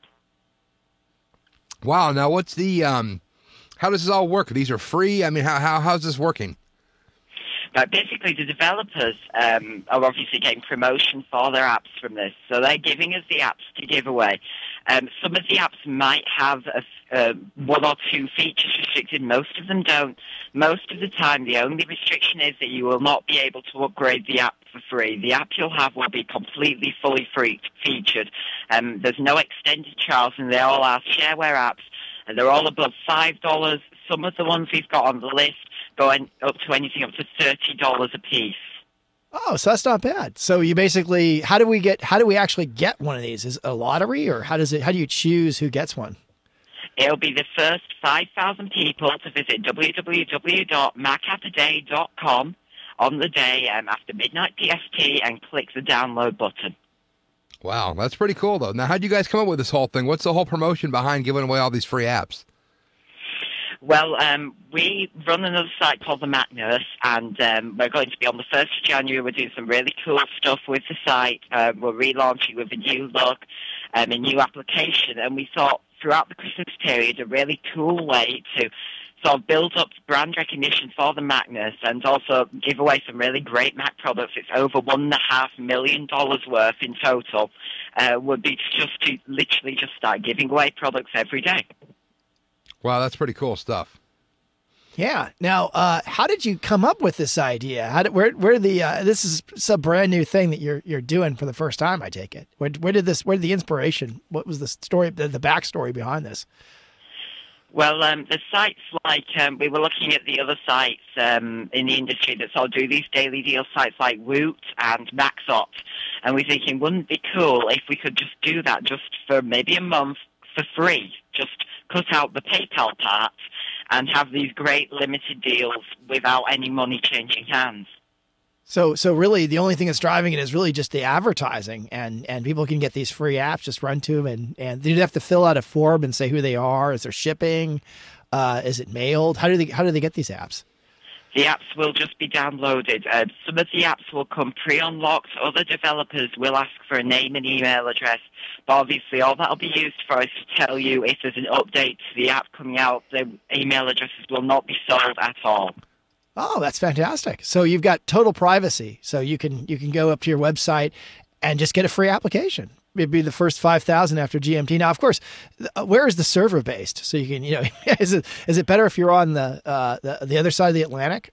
Wow. Now, what's the um, how does this all work? These are free. I mean, how how how's this working? But basically, the developers um, are obviously getting promotion for their apps from this, so they're giving us the apps to give away. Um, some of the apps might have a, uh, one or two features restricted. Most of them don't. Most of the time, the only restriction is that you will not be able to upgrade the app for free. The app you'll have will be completely, fully free featured. Um, there's no extended trials, and they all are shareware apps, and they're all above five dollars. Some of the ones we've got on the list going up to anything up to thirty dollars a piece. oh, so that's not bad. So you basically, how do we get? How do we actually get one of these? Is it a lottery, or how does it? How do you choose who gets one? It'll be the first five thousand people to visit w w w dot mac app a day dot com on the day um, after midnight P S T and click the download button. Wow, that's pretty cool, though. Now, how did you guys come up with this whole thing? What's the whole promotion behind giving away all these free apps? Well, um, we run another site called The Mac Nurse, and um, we're going to be on the first of January. We're doing some really cool stuff with the site. Uh, we're relaunching with a new look, um, a new application, and we thought throughout the Christmas period a really cool way to sort of build up brand recognition for the Mac Nurse and also give away some really great Mac products. It's over one and a half million dollars worth in total. Uh, would be just to literally just start giving away products every day. Wow, that's pretty cool stuff. Yeah. Now, uh, how did you come up with this idea? How did, where, where the, uh, this is a brand new thing that you're, you're doing for the first time, I take it. Where, where did this, where did the inspiration, what was the story, the, the backstory behind this? Well, um, the sites like, um, we were looking at the other sites um, in the industry that sort of do these daily deal sites like Woot and Maxot, and we're thinking, wouldn't it be cool if we could just do that just for maybe a month for free, just cut out the PayPal part and have these great limited deals without any money changing hands. So, so really the only thing that's driving it is really just the advertising, and, and people can get these free apps, just run to them, and, and they'd have to fill out a form and say who they are. Is there shipping? Uh, is it mailed? How do they, how do they get these apps? The apps will just be downloaded. Uh, some of the apps will come pre-unlocked. Other developers will ask for a name and email address. But obviously, all that will be used for is to tell you if there's an update to the app coming out. The email addresses will not be sold at all. Oh, that's fantastic. So you've got total privacy. So you can you can go up to your website and just get a free application. It'd be the first five thousand after G M T. Now, of course, where is the server based? So you can, you know, is it is it better if you're on the uh, the, the other side of the Atlantic?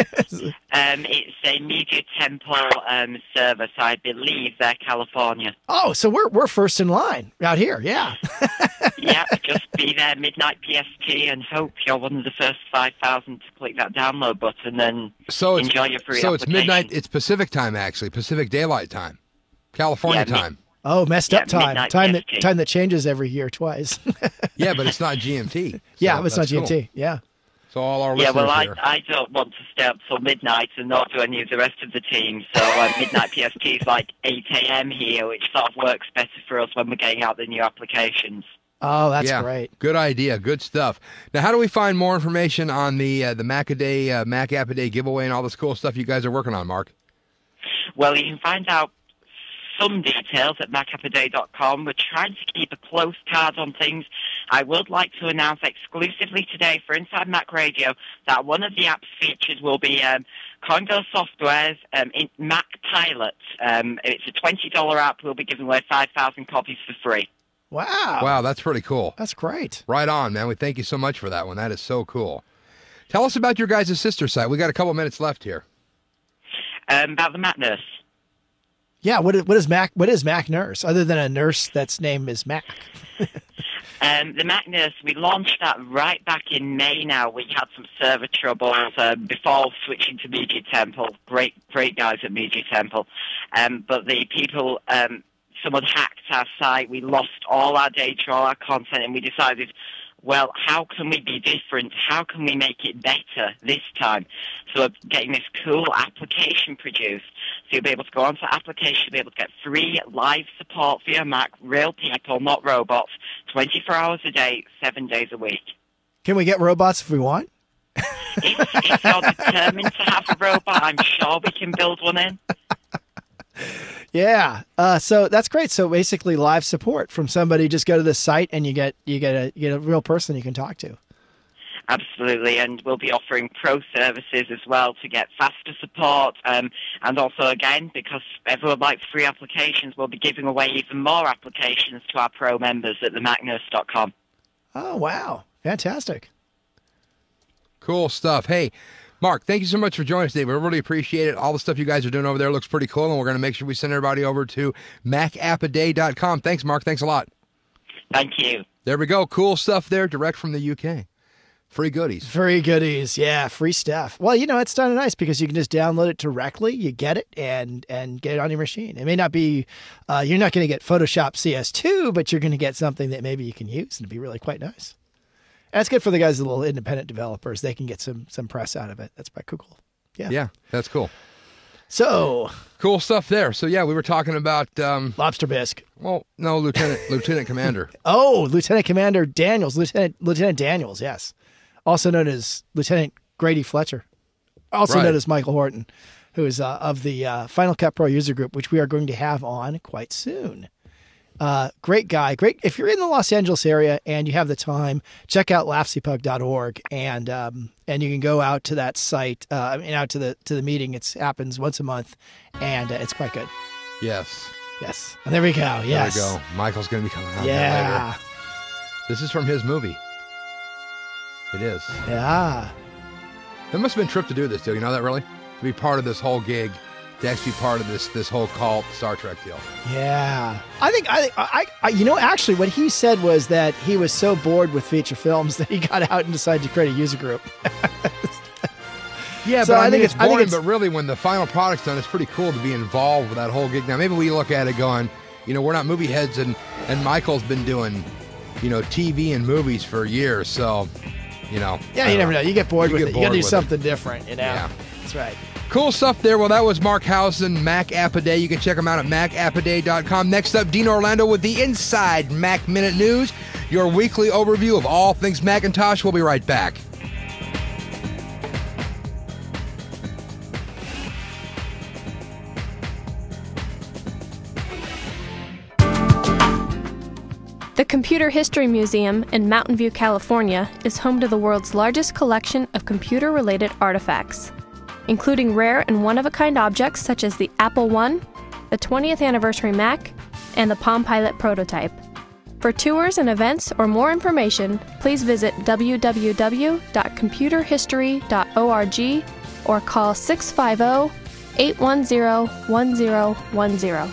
um, it's a Media Temple um, server, so I believe they're California. Oh, so we're we're first in line out here. Yeah. Yeah, just be there midnight P S T and hope you're one of the first five thousand to click that download button and so enjoy your free So application. it's midnight. It's Pacific time, actually, Pacific Daylight Time, California Yeah, time. Oh, messed Yeah, up time. midnight Time that P S T. time that changes every year twice. Yeah, but it's not G M T. So yeah, but it's not that's G M T. cool. Yeah. So all our Yeah, listeners well, I, here. I don't want to stay up till midnight and not do any of the rest of the team. So uh, midnight P S T is like eight a.m. here, which sort of works better for us when we're getting out the new applications. Oh, that's yeah, great. Good idea. Good stuff. Now, how do we find more information on the uh, the Mac a Day, uh, Mac App a Day giveaway and all this cool stuff you guys are working on, Mark? Well, you can find out some details at mac app a day dot com. We're trying to keep a close card on things. I would like to announce exclusively today for Inside Mac Radio that one of the app's features will be um, Congo Software's um, in Mac Pilot. Um, it's a twenty dollars app. We'll be giving away five thousand copies for free. Wow. Wow, that's pretty cool. That's great. Right on, man. We thank you so much for that one. That is so cool. Tell us about your guys' sister site. We got a couple minutes left here. Um, about the Mac Nurse. Yeah. What is, what is Mac? What is Mac Nurse? Other than a nurse that's name is Mac. Um, the Mac Nurse, we launched that right back in May now. We had some server troubles uh, before switching to Media Temple. Great, great guys at Media Temple. Um, but the people, um, someone hacked our site. We lost all our data, all our content, and we decided, well, how can we be different? How can we make it better this time? So we're getting this cool application produced. So you'll be able to go onto the application, you'll be able to get free live support for your Mac, real people, not robots, twenty-four hours a day, seven days a week. Can we get robots if we want? If, if you're determined to have a robot, I'm sure we can build one in. Yeah. Uh, so that's great. So basically live support from somebody. Just go to the site and you get you get a you get a real person you can talk to. Absolutely, and we'll be offering pro services as well to get faster support. Um, and also, again, because everyone likes free applications, we'll be giving away even more applications to our pro members at the mac nurse dot com. Oh, wow. Fantastic. Cool stuff. Hey, Mark, thank you so much for joining us today. We really appreciate it. All the stuff you guys are doing over there looks pretty cool, and we're going to make sure we send everybody over to mac app a day dot com. Thanks, Mark. Thanks a lot. Thank you. There we go. Cool stuff there, direct from the U K. Free goodies. Free goodies. Yeah, free stuff. Well, you know, it's kind of nice because you can just download it directly. You get it and and get it on your machine. It may not be, uh, you're not going to get Photoshop C S two, but you're going to get something that maybe you can use and it'd be really quite nice. And it's good for the guys, the little independent developers. They can get some some press out of it. That's quite cool. Yeah. Yeah, that's cool. So cool stuff there. So yeah, we were talking about um, Lobster Bisque. Well, no, Lieutenant Lieutenant Commander. Oh, Lieutenant Commander Daniels, Lieutenant Lieutenant Daniels, yes, also known as Lieutenant Grady Fletcher, also Right. known as Michael Horton, who is uh, of the uh, Final Cut Pro user group, which we are going to have on quite soon. Uh, great guy. Great. If you're in the Los Angeles area and you have the time, check out lafsy pug dot org and, um, and you can go out to that site, uh, I mean, out to the, to the meeting. It happens once a month and uh, it's quite good. Yes. Yes. And there we go. Yes. There we go. Michael's going to be coming on Yeah. there later. This is from his movie. It is. Yeah. It must have been a trip to do this, deal. You know that, really? To be part of this whole gig, to actually be part of this this whole cult Star Trek deal. Yeah. I think, I, I, I, you know, actually what he said was that he was so bored with feature films that he got out and decided to create a user group. Yeah, So but I, I mean, think it's it's- I think boring, it's- but really when the final product's done, it's pretty cool to be involved with that whole gig. Now, maybe we look at it going, you know, we're not movie heads, and, and Michael's been doing, you know, T V and movies for years, so, you know. Yeah, I you don't never know. You get bored You with get it. You got to bored do with it. something different, you know? Yeah. That's right. Cool stuff there. Well, that was Mark Housen, Mac App a Day. You can check him out at mac app a day dot com. Next up, Dean Orlando with the Inside Mac Minute News, your weekly overview of all things Macintosh. We'll be right back. The Computer History Museum in Mountain View, California is home to the world's largest collection of computer-related artifacts, including rare and one-of-a-kind objects such as the Apple one, the twentieth anniversary Mac, and the Palm Pilot prototype. For tours and events or more information, please visit w w w dot computer history dot org or call six five zero, eight one zero, one zero one zero.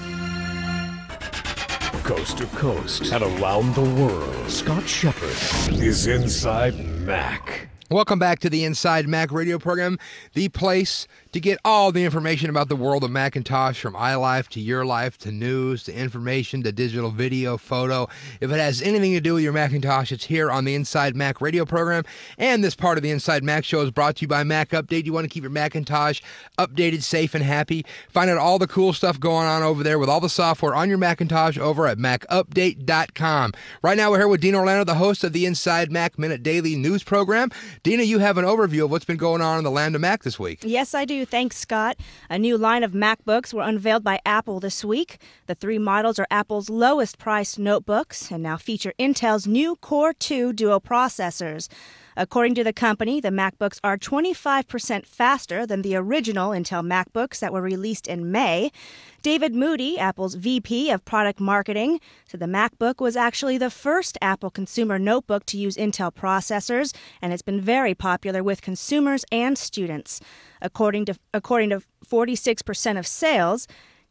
Coast to coast and around the world, Scott Shepard is Inside Mac. Welcome back to the Inside Mac radio program, the place to get all the information about the world of Macintosh, from iLife to Your Life to news to information to digital video, photo. If it has anything to do with your Macintosh, it's here on the Inside Mac radio program. And this part of the Inside Mac show is brought to you by Mac Update. You want to keep your Macintosh updated, safe, and happy. Find out all the cool stuff going on over there with all the software on your Macintosh over at mac update dot com. Right now we're here with Dean Orlando, the host of the Inside Mac Minute Daily News program. Dina, you have an overview of what's been going on in the land of Mac this week. Yes, I do. Thanks, Scott. A new line of MacBooks were unveiled by Apple this week. The three models are Apple's lowest priced notebooks and now feature Intel's new Core two Duo processors. According to the company, the MacBooks are twenty-five percent faster than the original Intel MacBooks that were released in May. David Moody, Apple's V P of Product Marketing, said the MacBook was actually the first Apple consumer notebook to use Intel processors, and it's been very popular with consumers and students. According to according to forty-six percent of sales,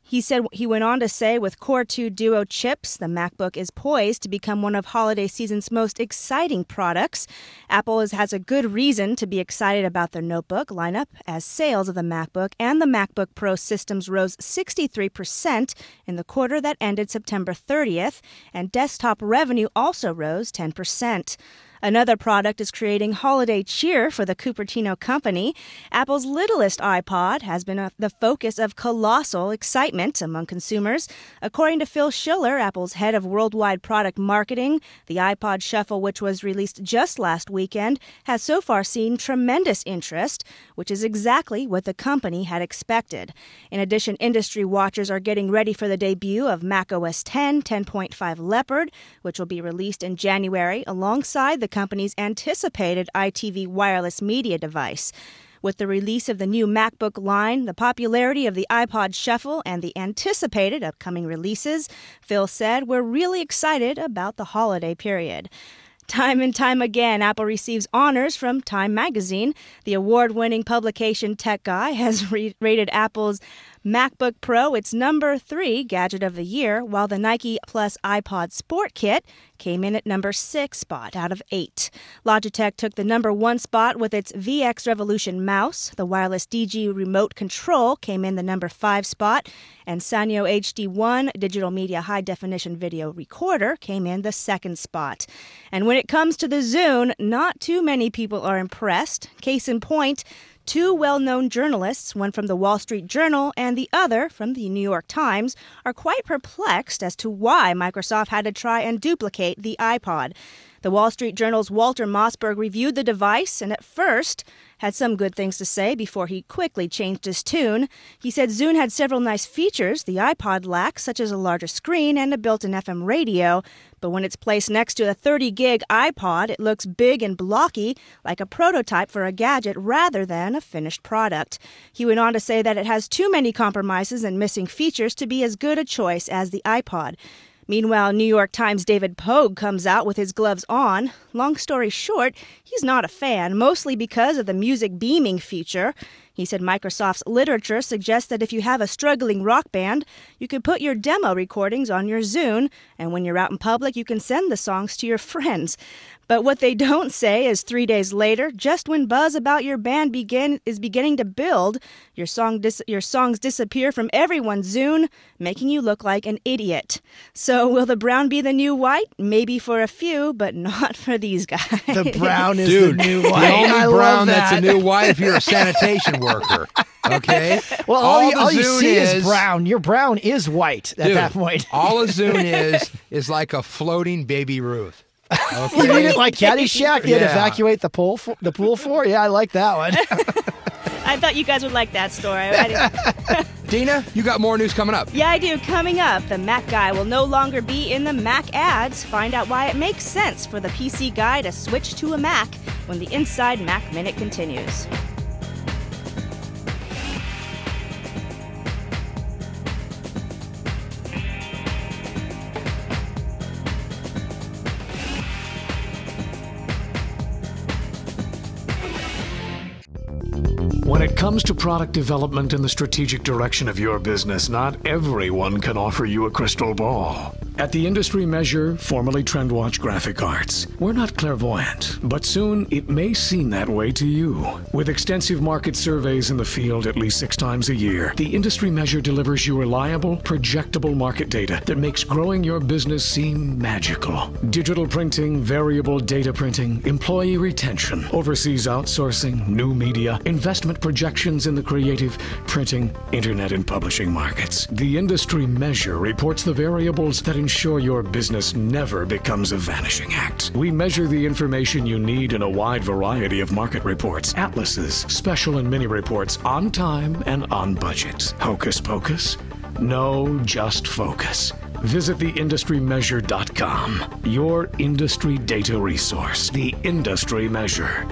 He said he went on to say with Core two Duo chips, the MacBook is poised to become one of holiday season's most exciting products. Apple is, has a good reason to be excited about their notebook lineup, as sales of the MacBook and the MacBook Pro systems rose sixty-three percent in the quarter that ended September thirtieth, and desktop revenue also rose ten percent. Another product is creating holiday cheer for the Cupertino company. Apple's littlest iPod has been a, the focus of colossal excitement among consumers. According to Phil Schiller, Apple's head of worldwide product marketing, the iPod Shuffle, which was released just last weekend, has so far seen tremendous interest, which is exactly what the company had expected. In addition, industry watchers are getting ready for the debut of macOS ten ten point five Leopard, which will be released in January alongside the company's anticipated I T V wireless media device. With the release of the new MacBook line, the popularity of the iPod Shuffle, and the anticipated upcoming releases, Phil said, "We're really excited about the holiday period." Time and time again, Apple receives honors from Time magazine. The award-winning publication Tech Guy has re- rated Apple's MacBook Pro its number three gadget of the year, while the Nike Plus iPod Sport Kit came in at number six spot out of eight. Logitech took the number one spot with its V X Revolution mouse. The wireless D G remote control came in the number five spot, and Sanyo H D one digital media high-definition video recorder came in the second spot. And when it comes to the Zune, not too many people are impressed. Case in point, two well-known journalists, one from the Wall Street Journal and the other from the New York Times, are quite perplexed as to why Microsoft had to try and duplicate the iPod. The Wall Street Journal's Walter Mossberg reviewed the device and at first had some good things to say before he quickly changed his tune. He said Zune had several nice features the iPod lacks, such as a larger screen and a built-in F M radio, but when it's placed next to a thirty gig iPod, it looks big and blocky, like a prototype for a gadget rather than a finished product. He went on to say that it has too many compromises and missing features to be as good a choice as the iPod. Meanwhile, New York Times' David Pogue comes out with his gloves on. Long story short, he's not a fan, mostly because of the music beaming feature. He said Microsoft's literature suggests that if you have a struggling rock band, you could put your demo recordings on your Zune, and when you're out in public, you can send the songs to your friends. But what they don't say is three days later, just when buzz about your band begin is beginning to build, your song dis- your songs disappear from everyone's Zune, making you look like an idiot. So will the brown be the new white? Maybe for a few, but not for these guys. The brown is Dude, the new white. The only I brown love that's that. a new white if you're a sanitation worker. Okay? Well, all, all you, the all you Zune see is, brown. Your brown is white at Dude, that point. all a Zune is is like a floating Baby Ruth. Okay? You mean it like Caddyshack? They had to Yeah. evacuate the pool for, the pool for? Yeah, I like that one. I thought you guys would like that story. I didn't- Dina, you got more news coming up. Yeah, I do. Coming up, the Mac Guy will no longer be in the Mac ads. Find out why it makes sense for the P C guy to switch to a Mac when the Inside Mac Minute continues. When it comes to product development and the strategic direction of your business, not everyone can offer you a crystal ball. At the Industry Measure, formerly TrendWatch Graphic Arts, we're not clairvoyant, but soon it may seem that way to you. With extensive market surveys in the field at least six times a year, the Industry Measure delivers you reliable, projectable market data that makes growing your business seem magical. Digital printing, variable data printing, employee retention, overseas outsourcing, new media, investment projections in the creative, printing, internet, and publishing markets. The Industry Measure reports the variables that ensure your business never becomes a vanishing act. We measure the information you need in a wide variety of market reports, atlases, special and mini reports on time and on budget. Hocus pocus? No, just focus. Visit the industry measure dot com, your industry data resource. The Industry Measure.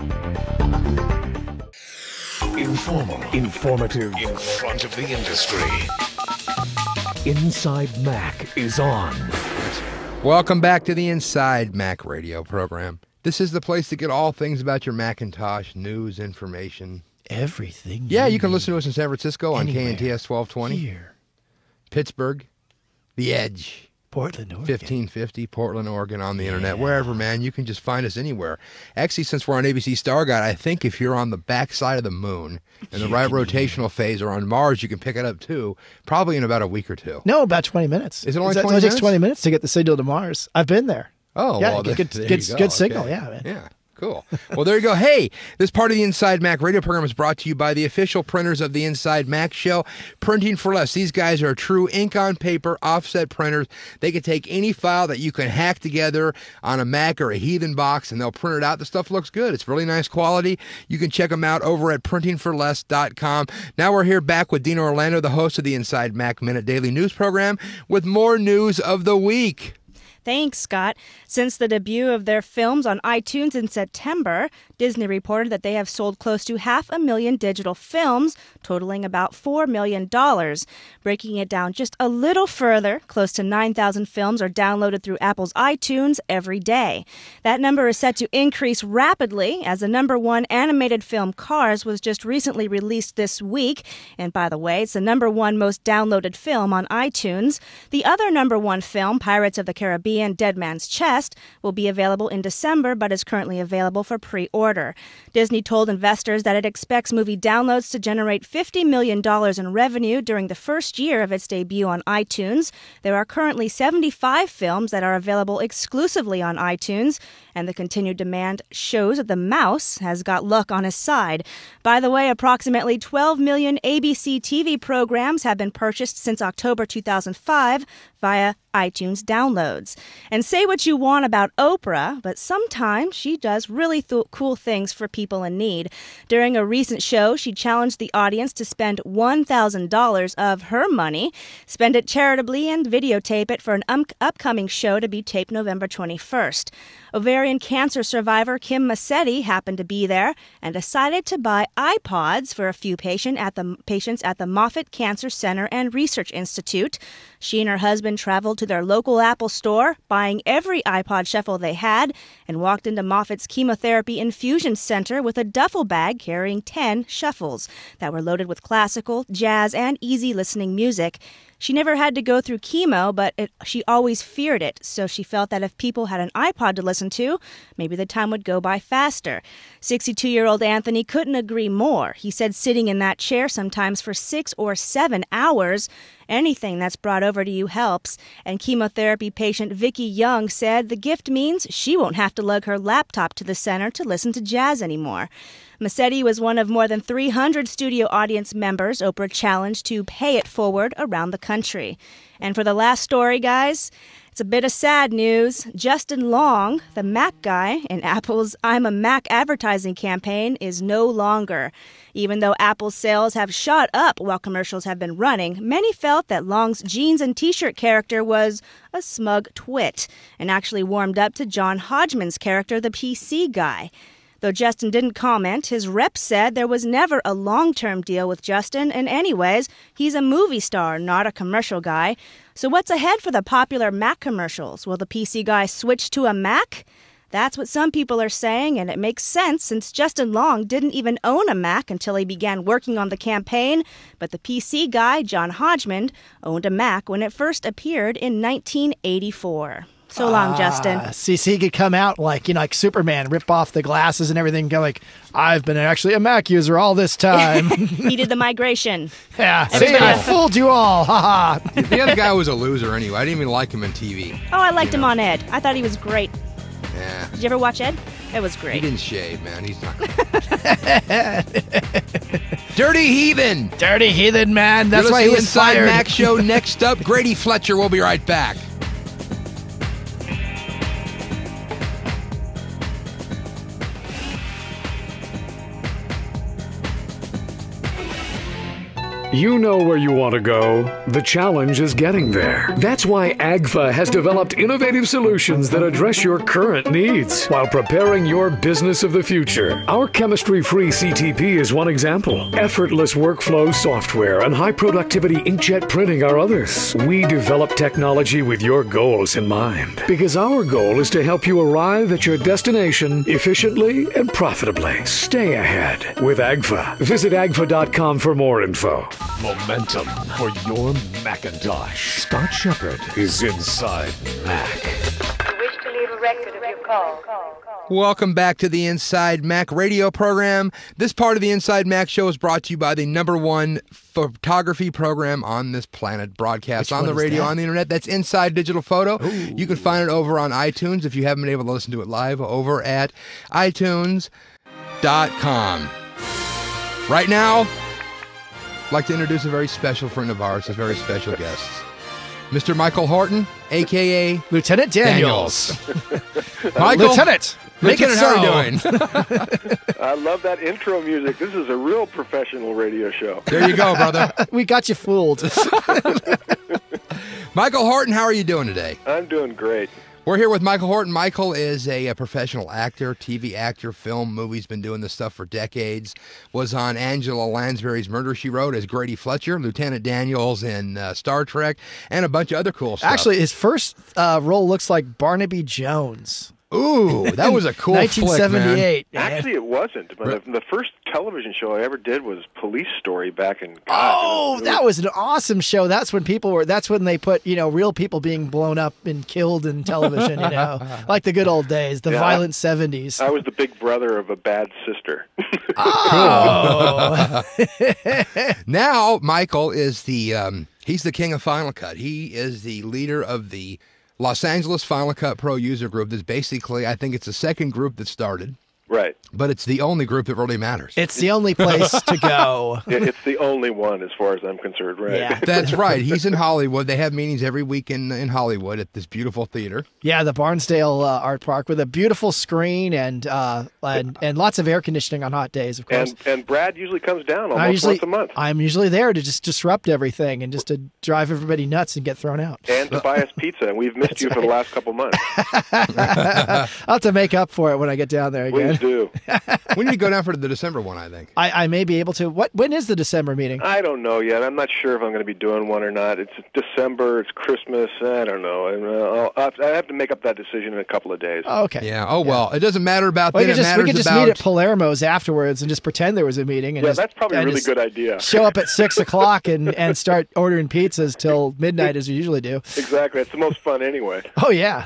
Informal, informative, in front of the industry. Inside Mac is on. Welcome back to the Inside Mac radio program. This is the place to get all things about your Macintosh, news, information. Everything. Yeah, you you can need. listen to us in San Francisco on Anywhere. K N T S twelve twenty. Here. Pittsburgh, The Edge. Portland, Oregon. fifteen fifty Portland, Oregon on the yeah. internet. Wherever, man. You can just find us anywhere. Actually, since we're on A B C Star Guide, I think if you're on the backside of the moon in the right rotational phase or on Mars, you can pick it up too, probably in about a week or two. No, about twenty minutes. Is it only Is that, twenty it minutes? takes twenty minutes to get the signal to Mars. I've been there. Oh, yeah, well, good, there, good, there good, you go. good signal. Okay. Yeah, man. Yeah. Cool. Well, there you go. Hey, this part of the Inside Mac radio program is brought to you by the official printers of the Inside Mac Show, Printing for Less. These guys are true ink on paper offset printers. They can take any file that you can hack together on a Mac or a Heathen box, and they'll print it out. The stuff looks good. It's really nice quality. You can check them out over at printing for less dot com. Now we're here back with Dina Orlando, the host of the Inside Mac Minute Daily News program, with more news of the week. Thanks, Scott. Since the debut of their films on iTunes in September, Disney reported that they have sold close to half a million digital films, totaling about four million dollars. Breaking it down just a little further, close to nine thousand films are downloaded through Apple's iTunes every day. That number is set to increase rapidly as the number one animated film Cars was just recently released this week. And by the way, it's the number one most downloaded film on iTunes. The other number one film, Pirates of the Caribbean, Dead Man's Chest, will be available in December but is currently available for pre-order. Disney told investors that it expects movie downloads to generate fifty million dollars in revenue during the first year of its debut on iTunes. There are currently seventy-five films that are available exclusively on iTunes, and the continued demand shows that the mouse has got luck on his side. By the way, approximately twelve million A B C T V programs have been purchased since October two thousand five via iTunes downloads. And say what you want about Oprah, but sometimes she does really th- cool things for people in need. During a recent show, she challenged the audience to spend one thousand dollars of her money, spend it charitably, and videotape it for an um- upcoming show to be taped November twenty-first. Ovarian cancer survivor Kim Massetti happened to be there and decided to buy iPods for a few patient at the, patients at the Moffitt Cancer Center and Research Institute. She and her husband traveled to their local Apple store, buying every iPod shuffle they had, and walked into Moffitt's chemotherapy infusion center with a duffel bag carrying ten shuffles that were loaded with classical, jazz, and easy listening music. She never had to go through chemo, but it, she always feared it, so she felt that if people had an iPod to listen to, maybe the time would go by faster. sixty-two-year-old Anthony couldn't agree more. He said sitting in that chair sometimes for six or seven hours, anything that's brought over to you helps. And chemotherapy patient Vicky Young said the gift means she won't have to lug her laptop to the center to listen to jazz anymore. Massetti was one of more than three hundred studio audience members Oprah challenged to pay it forward around the country. And for the last story, guys, it's a bit of sad news. Justin Long, the Mac guy in Apple's I'm a Mac advertising campaign, is no longer. Even though Apple's sales have shot up while commercials have been running, many felt that Long's jeans and t-shirt character was a smug twit and actually warmed up to John Hodgman's character, the P C guy. Though Justin didn't comment, his rep said there was never a long-term deal with Justin, and anyways, he's a movie star, not a commercial guy. So what's ahead for the popular Mac commercials? Will the P C guy switch to a Mac? That's what some people are saying, and it makes sense since Justin Long didn't even own a Mac until he began working on the campaign, but the P C guy, John Hodgman, owned a Mac when it first appeared in nineteen eighty-four. So long, uh, Justin. C C could come out like, you know, like Superman, rip off the glasses and everything, go like, I've been actually a Mac user all this time. He did the migration. Yeah, see, I fooled you all. Ha ha. The other guy was a loser anyway. I didn't even like him in T V. Oh, I liked you him know. on Ed. I thought he was great. Yeah. Did you ever watch Ed? It was great. He didn't shave, man. He's not. Dirty Heathen. Dirty Heathen, man. That's You're why he was Inside fired. Mac Show. Next up, Grady Fletcher. We'll be right back. You know where you want to go. The challenge is getting there. That's why A G F A has developed innovative solutions that address your current needs while preparing your business of the future. Our chemistry-free C T P is one example. Effortless workflow software and high-productivity inkjet printing are others. We develop technology with your goals in mind because our goal is to help you arrive at your destination efficiently and profitably. Stay ahead with A G F A. Visit A G F A dot com for more info. Momentum for your Macintosh. Scott Shepard is Inside Mac. You wish to leave a record of your call. Welcome back to the Inside Mac radio program. This part of the Inside Mac show is brought to you by the number one photography program on this planet, broadcast Which on the one is radio, that? on the internet. That's Inside Digital Photo. Ooh. You can find it over on iTunes if you haven't been able to listen to it live, over at i tunes dot com. Right now, I'd like to introduce a very special friend of ours, a very special guest. Mister Michael Horton, a k a. Lieutenant Daniels. Michael, Lieutenant, make it Lieutenant, how are you so. doing? I love that intro music. This is a real professional radio show. There you go, brother. We got you fooled. Michael Horton, how are you doing today? I'm doing great. We're here with Michael Horton. Michael is a, a professional actor, T V actor, film, movies, been doing this stuff for decades. Was on Angela Lansbury's Murder, She Wrote as Grady Fletcher, Lieutenant Daniels in uh, Star Trek, and a bunch of other cool stuff. Actually, his first uh, role looks like Barnaby Jones. Ooh, that was a cool nineteen seventy-eight. flick, man. Actually, it wasn't. But the, the first television show I ever did was Police Story back in. God, Oh, that was an awesome show. That's when people were. That's when they put you know real people being blown up and killed in television. You know, like the good old days, the Yeah. violent seventies. I was the big brother of a bad sister. Oh. Now, Michael is the, um, he's the king of Final Cut. He is the leader of the Los Angeles Final Cut Pro user group. That's basically, I think it's the second group that started. Right. But it's the only group that really matters. It's the only place to go. It- it's the only one as far as I'm concerned, right? Yeah. That's right. He's in Hollywood. They have meetings every week in, in Hollywood at this beautiful theater. Yeah, the Barnsdale uh, Art Park with a beautiful screen and uh, and and lots of air conditioning on hot days, of course. And and Brad usually comes down I almost usually, once a month. I'm usually there to just disrupt everything and just to drive everybody nuts and get thrown out. And to buy us pizza, and we've missed you for the last couple months. I'll have to make up for it when I get down there again. Please do. We need to go down for the December one, I think. I, I may be able to. What? When is the December meeting? I don't know yet. I'm not sure if I'm going to be doing one or not. It's December. It's Christmas. I don't know. And, uh, I'll have to, I have to make up that decision in a couple of days. Oh, okay. Yeah. Oh, well, it doesn't matter about We then. could It just we matters could just about... meet at Palermo's afterwards and just pretend there was a meeting. And Yeah, just, that's probably a and really just good idea. Show up at six o'clock and and start ordering pizzas till midnight as we usually do. Exactly. It's the most fun anyway. Oh yeah.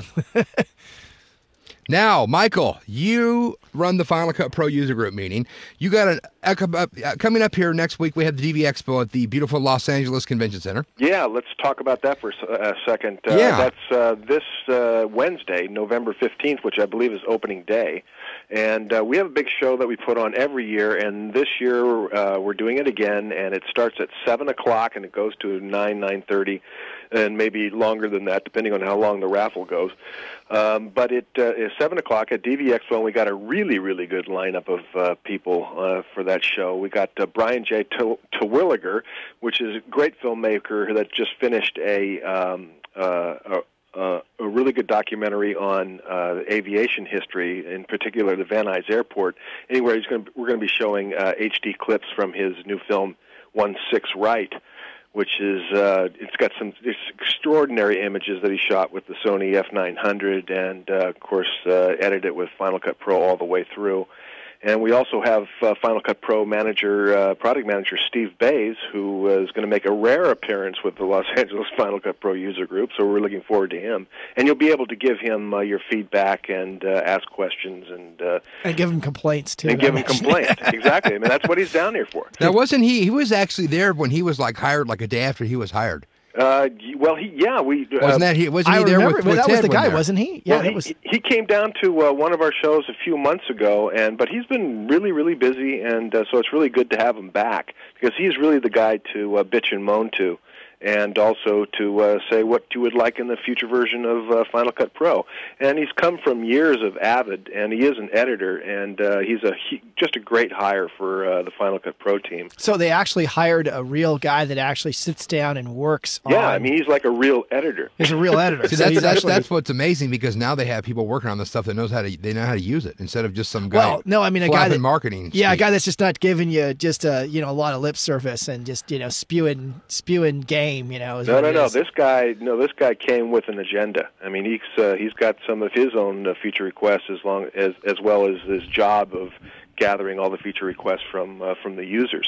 Now, Michael, you run the Final Cut Pro user group meeting. You got an uh, com- uh, coming up here next week. We have the D V Expo at the beautiful Los Angeles Convention Center. Yeah, let's talk about that for a s- a second. Uh, Yeah. That's uh, this uh, Wednesday, November fifteenth, which I believe is opening day. And uh, we have a big show that we put on every year, and this year uh, we're doing it again, and it starts at seven o'clock and it goes to nine, nine thirty, and maybe longer than that, depending on how long the raffle goes. Um, but it uh, is seven o'clock at D V Expo, and we got a really, really good lineup of uh, people uh, for that show. We got uh, Brian J. Terwilliger, which is a great filmmaker that just finished a um, uh, a, uh, a really good documentary on uh, aviation history, in particular the Van Nuys Airport. Anyway, he's going to, we're going to be showing uh, H D clips from his new film One Six Right, which is uh, it's got some it's extraordinary images that he shot with the Sony F nine hundred, and uh, of course uh, edited it with Final Cut Pro all the way through. And we also have uh, Final Cut Pro manager, uh, product manager Steve Bays, who uh, is going to make a rare appearance with the Los Angeles Final Cut Pro user group, so we're looking forward to him. And you'll be able to give him uh, your feedback and uh, ask questions and uh, And give him complaints too. and give him complaints. Exactly. I mean, that's what he's down here for. Now, wasn't he? He was actually there when he was like hired, like a day after he was hired. Uh, well, he yeah we uh, Wasn't that he? Wasn't I he there remember, with, but with that was Ted the when guy, there? wasn't he? Yeah, well, that he, was. he came down to uh, one of our shows a few months ago, and but he's been really, really busy, and uh, so it's really good to have him back because he's really the guy to uh, bitch and moan to, and also to uh, say what you would like in the future version of uh, Final Cut Pro. And he's come from years of Avid, and he is an editor, and uh, he's a he, just a great hire for uh, the Final Cut Pro team. So they actually hired a real guy that actually sits down and works. Yeah, on, I mean he's like a real editor. he's a real editor. See, So that's, he's that's, actually- that's what's amazing because now they have people working on the stuff that knows how to they know how to use it instead of just some guy. Well, no, I mean a guy flapping that marketing. Yeah, a speak. guy that's just not giving you just a you know a lot of lip service and just you know spewing spewing game. You know. is No, what no, it no. is. This guy, no, this guy came with an agenda. I mean, he's uh, he's got some of his own uh, feature requests as long as as well as his job of gathering all the feature requests from uh, from the users.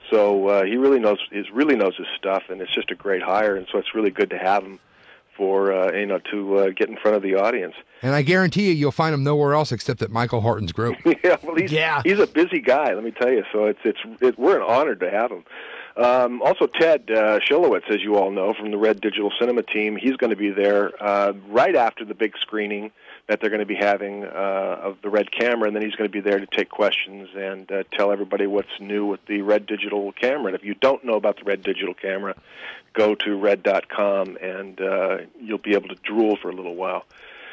So uh, he really knows he really knows his stuff, and it's just a great hire. And so it's really good to have him for uh, you know to uh, get in front of the audience. And I guarantee you, you'll find him nowhere else except at Michael Horton's group. yeah, well, he's, yeah, he's a busy guy. Let me tell you. So it's it's it, we're honored to have him. Um, also, Ted uh, Shilowitz, as you all know, from the Red Digital Cinema team, he's going to be there uh, right after the big screening that they're going to be having uh, of the Red camera, and then he's going to be there to take questions and uh, tell everybody what's new with the Red Digital camera. And if you don't know about the Red Digital camera, go to red dot com, and uh, you'll be able to drool for a little while.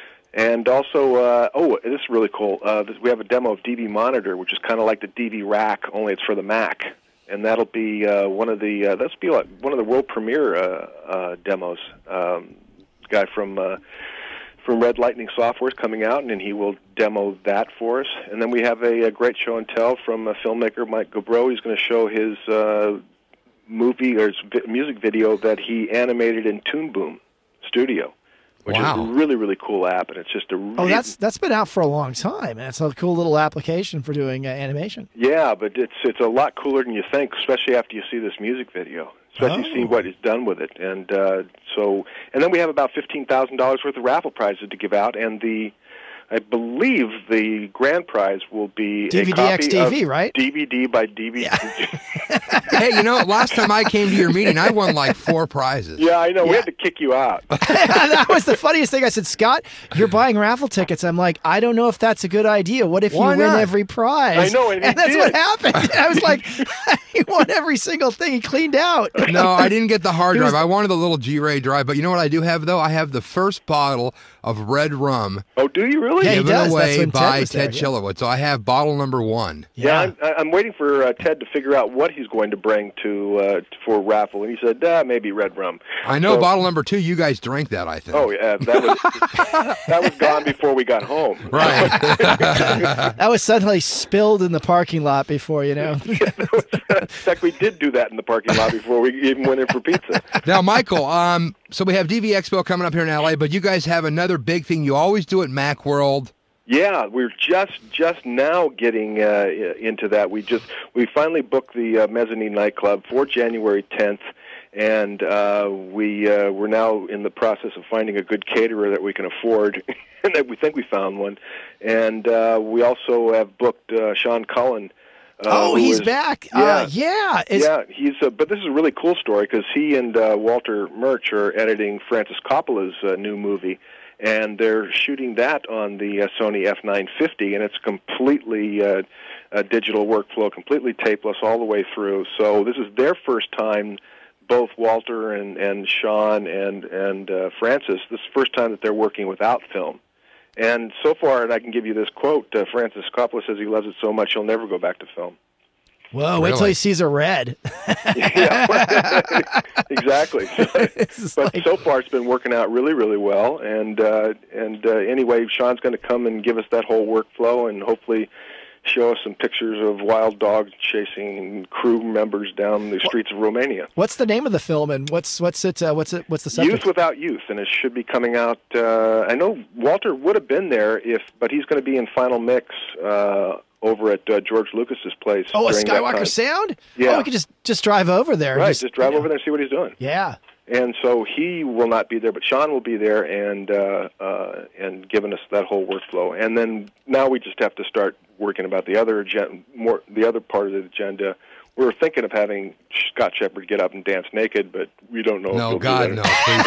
And also, uh, oh, this is really cool. Uh, this, we have a demo of D V Monitor, which is kind of like the D V Rack, only it's for the Mac. And that'll be uh, one of the uh, that's be like one of the world premiere uh, uh, demos. Um, guy from uh, from Red Lightning Software is coming out, and then he will demo that for us. And then we have a, a great show and tell from a filmmaker, Mike Gobreau. He's going to show his uh, movie or his vi- music video that he animated in Toon Boom Studio, which Wow. is a really really cool app, and it's just a really Oh, that's that's been out for a long time. That's a cool little application for doing uh, animation. Yeah, but it's it's a lot cooler than you think, especially after you see this music video, especially Oh. seeing what he's done with it. And uh, so, and then we have about fifteen thousand dollars worth of raffle prizes to give out, and the, I believe the grand prize will be D V D a copy X D V, of right? D V D by D V D. Hey, you know, last time I came to your meeting, I won like four prizes. Yeah, I know. We had to kick you out. That was the funniest thing. I said, Scott, you're buying raffle tickets. I'm like, I don't know if that's a good idea. What if Why you win not? every prize? I know, and he that's did. what happened. I was like, he won every single thing. He cleaned out. No, I didn't get the hard He was drive. I wanted the little G-Ray drive. But you know what I do have, though? I have the first bottle of red rum. Oh, do you really? Yeah, he given does. That's away when Ted by was there, Ted yeah. Shilowitz. So I have bottle number one. Yeah, I'm, I'm waiting for uh, Ted to figure out what he's going to bring to uh, for raffle, and he said, ah, maybe red rum. I know So- bottle number two, you guys drank that, I think. Oh yeah, that was that was gone before we got home. Right. That was suddenly spilled in the parking lot before, you know. In fact, we did do that in the parking lot before we even went in for pizza. Now, Michael, um, so we have D V Expo coming up here in L A, but you guys have another big thing you always do at Macworld. Yeah, we're just just now getting uh, into that. We just we finally booked the uh, Mezzanine nightclub for January tenth, and uh, we uh, we're now in the process of finding a good caterer that we can afford, and that we think we found one. And uh, we also have booked uh, Sean Cullen. Uh, Oh, who he's is- back. Yeah, Uh, yeah. Is- yeah. He's. Uh, but this is a really cool story because he and uh, Walter Murch are editing Francis Coppola's uh, new movie, and they're shooting that on the uh, Sony F nine fifty, and it's completely uh, a digital workflow, completely tapeless all the way through. So this is their first time. Both Walter and, and Sean and and uh, Francis. This is the first time that they're working without film. And so far, and I can give you this quote, uh, Francis Coppola says he loves it so much he'll never go back to film. Whoa, wait till he sees a red. Exactly. But so far, it's been working out really, really well. And uh, and uh, anyway, Sean's going to come and give us that whole workflow, and hopefully show us some pictures of wild dogs chasing crew members down the streets of Romania. What's the name of the film, and what's what's it? Uh, what's it? What's the subject? Youth Without Youth, and it should be coming out. Uh, I know Walter would have been there if, but he's going to be in final mix uh, over at uh, George Lucas's place. Oh, a during that time. Skywalker Sound? Yeah. Oh, we could just just drive over there. and Right, just, drive over there and see what he's doing. Yeah. And so he will not be there, but Sean will be there and uh, uh, and giving us that whole workflow. And then now we just have to start working about the other agenda, more the other part of the agenda. We're thinking of having Scott Shepard get up and dance naked, but we don't know. if No, he'll God, do no.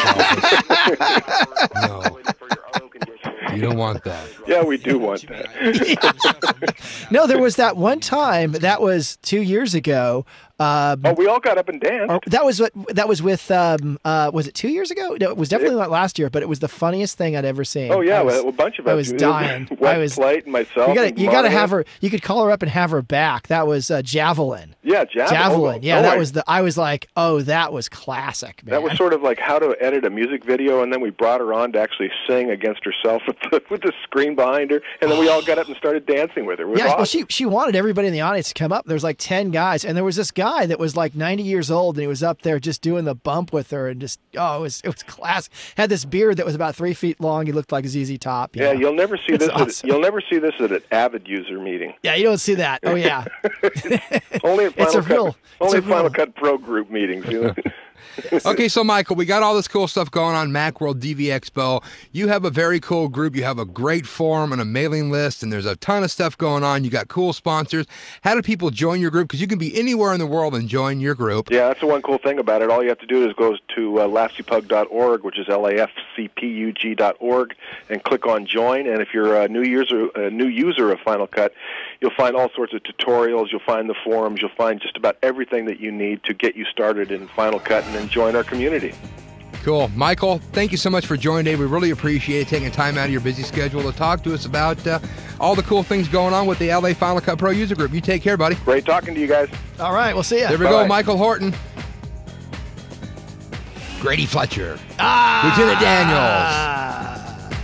that. Please help us. No. You don't want that. Yeah, we do want that. No, there was that one time that was two years ago. Um, oh, we all got up and danced. or- that was what that was with. Um, uh, was it two years ago? No, it was definitely not last year. But it was the funniest thing I'd ever seen. Oh yeah, I was, well, a bunch of us. I was dying. West I was. Plate and myself. You got and to you got to Monica. have her. You could call her up and have her back. That was uh, Javelin. Yeah, javelin. Javelin. Oh, yeah, oh, that I- was the. I was like, oh, that was classic, man. That was sort of like how to edit a music video, and then we brought her on to actually sing against herself with the, with the screen behind her, and then we all got up and started dancing with her. It was Yeah, well, awesome. she she wanted everybody in the audience to come up. There was like ten guys, and there was this guy guy that was like ninety years old, and he was up there just doing the bump with her, and just oh, it was it was classic. Had this beard that was about three feet long. He looked like Z Z Top. You Yeah, know? you'll never see It's this. awesome. At, you'll never see this at an Avid user meeting. Yeah, you don't see that. Oh yeah, Only at Final It's a Cut. real- only it's at a Final real- Cut Pro group meetings. You know? Okay, so Michael, we got all this cool stuff going on Macworld D V Expo. You have a very cool group. You have a great forum and a mailing list, and there's a ton of stuff going on. You got cool sponsors. How do people join your group? Because you can be anywhere in the world and join your group. Yeah, that's the one cool thing about it. All you have to do is go to uh, lafcy pug dot org, which is L A F C P U G dot org, and click on Join. And if you're a new user, a new user of Final Cut, you'll find all sorts of tutorials. You'll find the forums. You'll find just about everything that you need to get you started in Final Cut and then join our community. Cool. Michael, thank you so much for joining today. We really appreciate taking time out of your busy schedule to talk to us about uh, all the cool things going on with the L A Final Cut Pro User Group. You take care, buddy. Great talking to you guys. All right, we'll see ya. There we Bye-bye. go, Michael Horton. Grady Fletcher. Ah! Lieutenant Daniels.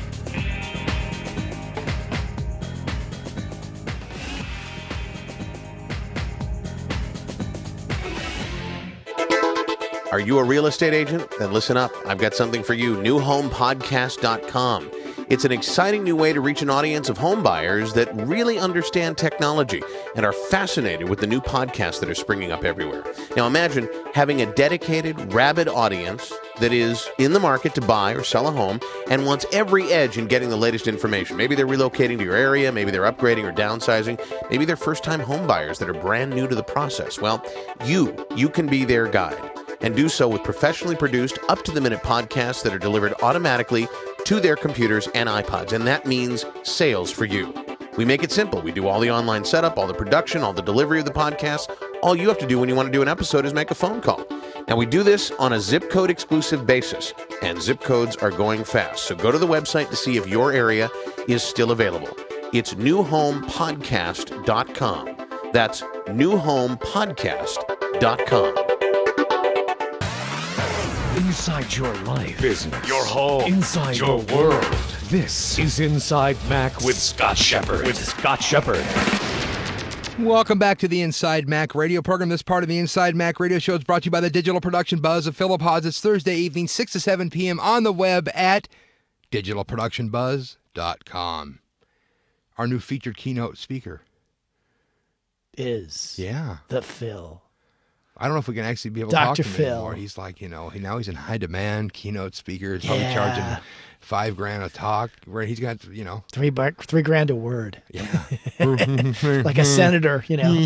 Are you a real estate agent? Then listen up. I've got something for you. new home podcast dot com. It's an exciting new way to reach an audience of home buyers that really understand technology and are fascinated with the new podcasts that are springing up everywhere. Now imagine having a dedicated, rabid audience that is in the market to buy or sell a home and wants every edge in getting the latest information. Maybe they're relocating to your area, maybe they're upgrading or downsizing, maybe they're first-time home buyers that are brand new to the process. Well, you, you can be their guide, and do so with professionally produced, up-to-the-minute podcasts that are delivered automatically to their computers and iPods, and that means sales for you. We make it simple. We do all the online setup, all the production, all the delivery of the podcast. All you have to do when you want to do an episode is make a phone call. Now, we do this on a zip code exclusive basis, and zip codes are going fast. So go to the website to see if your area is still available. It's new home podcast dot com. That's new home podcast dot com. Inside your life, business, your home, inside your world. This is Inside Mac with Scott Shepard. With Scott Shepard. Welcome back to the Inside Mac radio program. This part of the Inside Mac radio show is brought to you by the Digital Production Buzz of Philip Hodges. It's Thursday evening, six to seven p.m. on the web at digital production buzz dot com. Our new featured keynote speaker is yeah the Phil. I don't know if we can actually be able Doctor to talk to him Phil. anymore. He's like, you know, he, now he's in high demand, keynote speaker. He's probably Yeah. charging five grand a talk. Where he's got, you know, Three bar- three grand a word. Yeah. Like a senator, you know.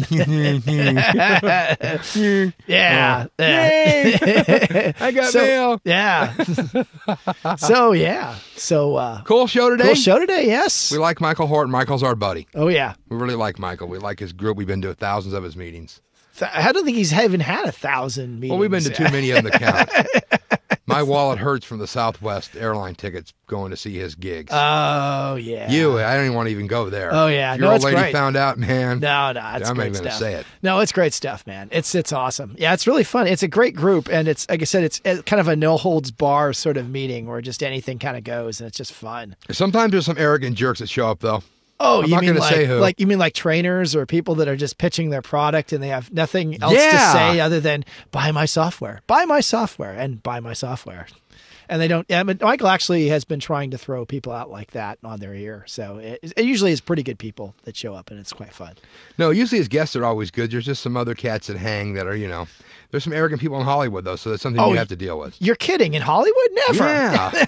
yeah. Yay! I got So- mail. Yeah. So, yeah. So, uh, cool show today. Cool show today, yes. We like Michael Horton. Michael's our buddy. Oh, yeah. We really like Michael. We like his group. We've been to thousands of his meetings. Th- I don't think he's even had a thousand meetings. Well, we've been to too many of them to count. My wallet hurts from the Southwest airline tickets going to see his gigs. Oh, yeah. You, I don't even want to even go there. Oh, yeah. Your No, old it's lady great. found out, man. No, no, it's I'm not great even stuff. going to say it. No, it's great stuff, man. It's it's awesome. Yeah, it's really fun. It's a great group, and it's like I said, it's uh, kind of a no holds bar sort of meeting where just anything kind of goes, and it's just fun. Sometimes there's some arrogant jerks that show up, though. Oh, I'm you not mean gonna like, say who. like you mean like trainers or people that are just pitching their product and they have nothing else Yeah. to say other than buy my software, buy my software, and buy my software. And they don't. I mean, Michael actually has been trying to throw people out like that on their ear. So it, it usually is pretty good people that show up, and it's quite fun. No, usually his guests are always good. There's just some other cats that hang that are, you know, there's some arrogant people in Hollywood, though, so that's something Oh, you have to deal with. You're kidding? In Hollywood, never. Yeah.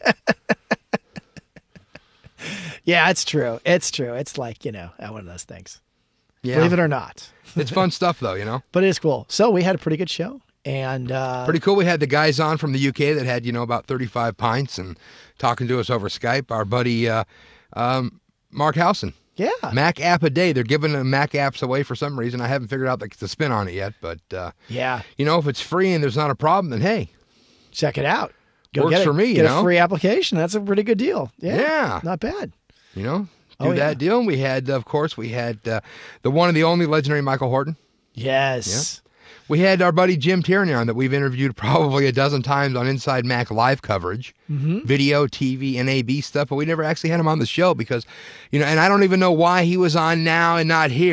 Yeah, it's true. It's true. It's like, you know, one of those things. Yeah. Believe it or not. It's fun stuff, though, you know? But it is cool. So we had a pretty good show. And uh, Pretty cool. We had the guys on from the U K that had, you know, about thirty-five pints and talking to us over Skype. Our buddy uh, um, Mark Howson. Yeah. Mac app a day. They're giving uh, Mac apps away for some reason. I haven't figured out the, the spin on it yet. But, uh, Yeah. you know, if it's free and there's not a problem, then hey. Check it out. Go Works get it. for me, you Get know? a free application. That's a pretty good deal. Yeah. Yeah. Not bad. You know, do Oh, that yeah. deal. And we had, of course, we had uh, the one and the only legendary Michael Horton. Yes. We had our buddy Jim Tierney on that we've interviewed probably a dozen times on Inside Mac live coverage, Mhm. video, T V, N A B stuff, but we never actually had him on the show because, you know, and I don't even know why he was on now and not here.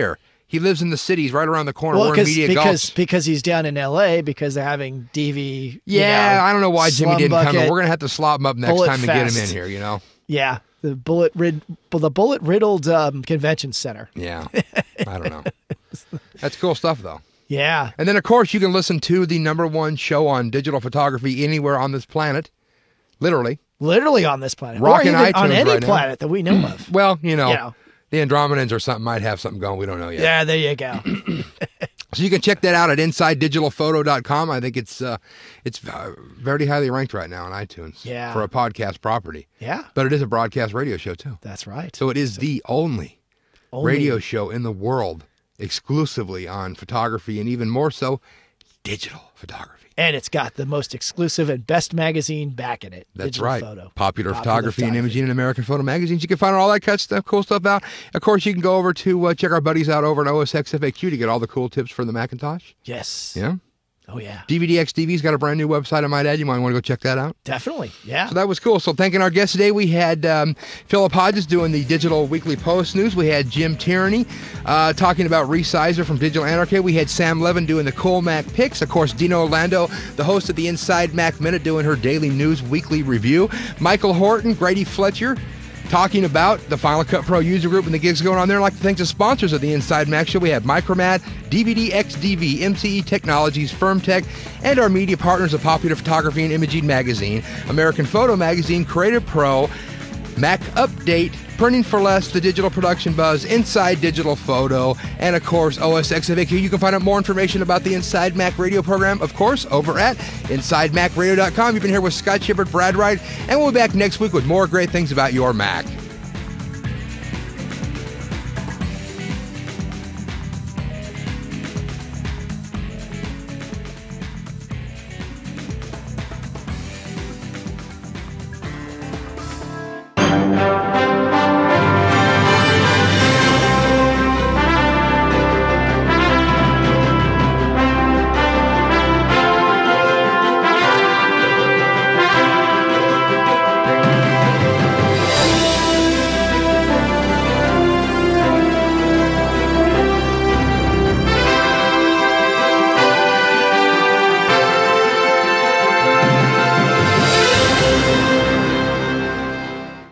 He lives in the cities right around the corner. Well, We're in Media because Gulch. because he's down in L A because they're having D V. Yeah, you know, I don't know why Jimmy Slum didn't come in. Bucket, We're going to have to slop him up next Bullet time to get him in Fest. here, you know? Yeah, the bullet rid, the bullet riddled um, convention center. Yeah, I don't know. That's cool stuff, though. Yeah. And then, of course, you can listen to the number one show on digital photography anywhere on this planet. Literally. Literally on this planet. Rocking or even iTunes on any right now. planet that we know of. Well, you know, You know. the Andromedans or something might have something going. We don't know yet. Yeah, there you go. So you can check that out at inside digital photo dot com. I think it's uh, it's uh, very highly ranked right now on iTunes Yeah. for a podcast property. Yeah. But it is a broadcast radio show, too. That's right. So it is the only, Only. radio show in the world exclusively on photography and even more so, digital photography. And it's got the most exclusive and best magazine back in it. That's Digital right. Photo. Popular, Popular photography, and Photography. imaging and American Photo magazines. You can find all that cut stuff, cool stuff out. Of course, you can go over to uh, check our buddies out over at O S X F A Q to get all the cool tips for the Macintosh. Yes. Yeah. Oh, yeah. D V D X D V's got a brand new website, I might add. You might want to go check that out. Definitely. Yeah. So that was cool. So thanking our guests today, we had um, Philip Hodges doing the Digital Weekly Post News. We had Jim Tierney uh, talking about Resizer from Digital Anarchy. We had Sam Levin doing the Cool Mac Picks. Of course, Dino Orlando, the host of the Inside Mac Minute, doing her daily news weekly review. Michael Horton, Grady Fletcher, talking about the Final Cut Pro user group and the gigs going on there. I'd like to thank the sponsors of the Inside Mac Show. We have Micromat, D V D X D V, M C E Technologies, FirmTech, and our media partners of Popular Photography and Imaging Magazine, American Photo Magazine, Creative Pro, Mac Update, Printing for Less, The Digital Production Buzz, Inside Digital Photo, and of course O S X F A Q. You can find out more information about the Inside Mac radio program, of course, over at inside mac radio dot com. You've been here with Scott Shepard, Brad Wright, and we'll be back next week with more great things about your Mac.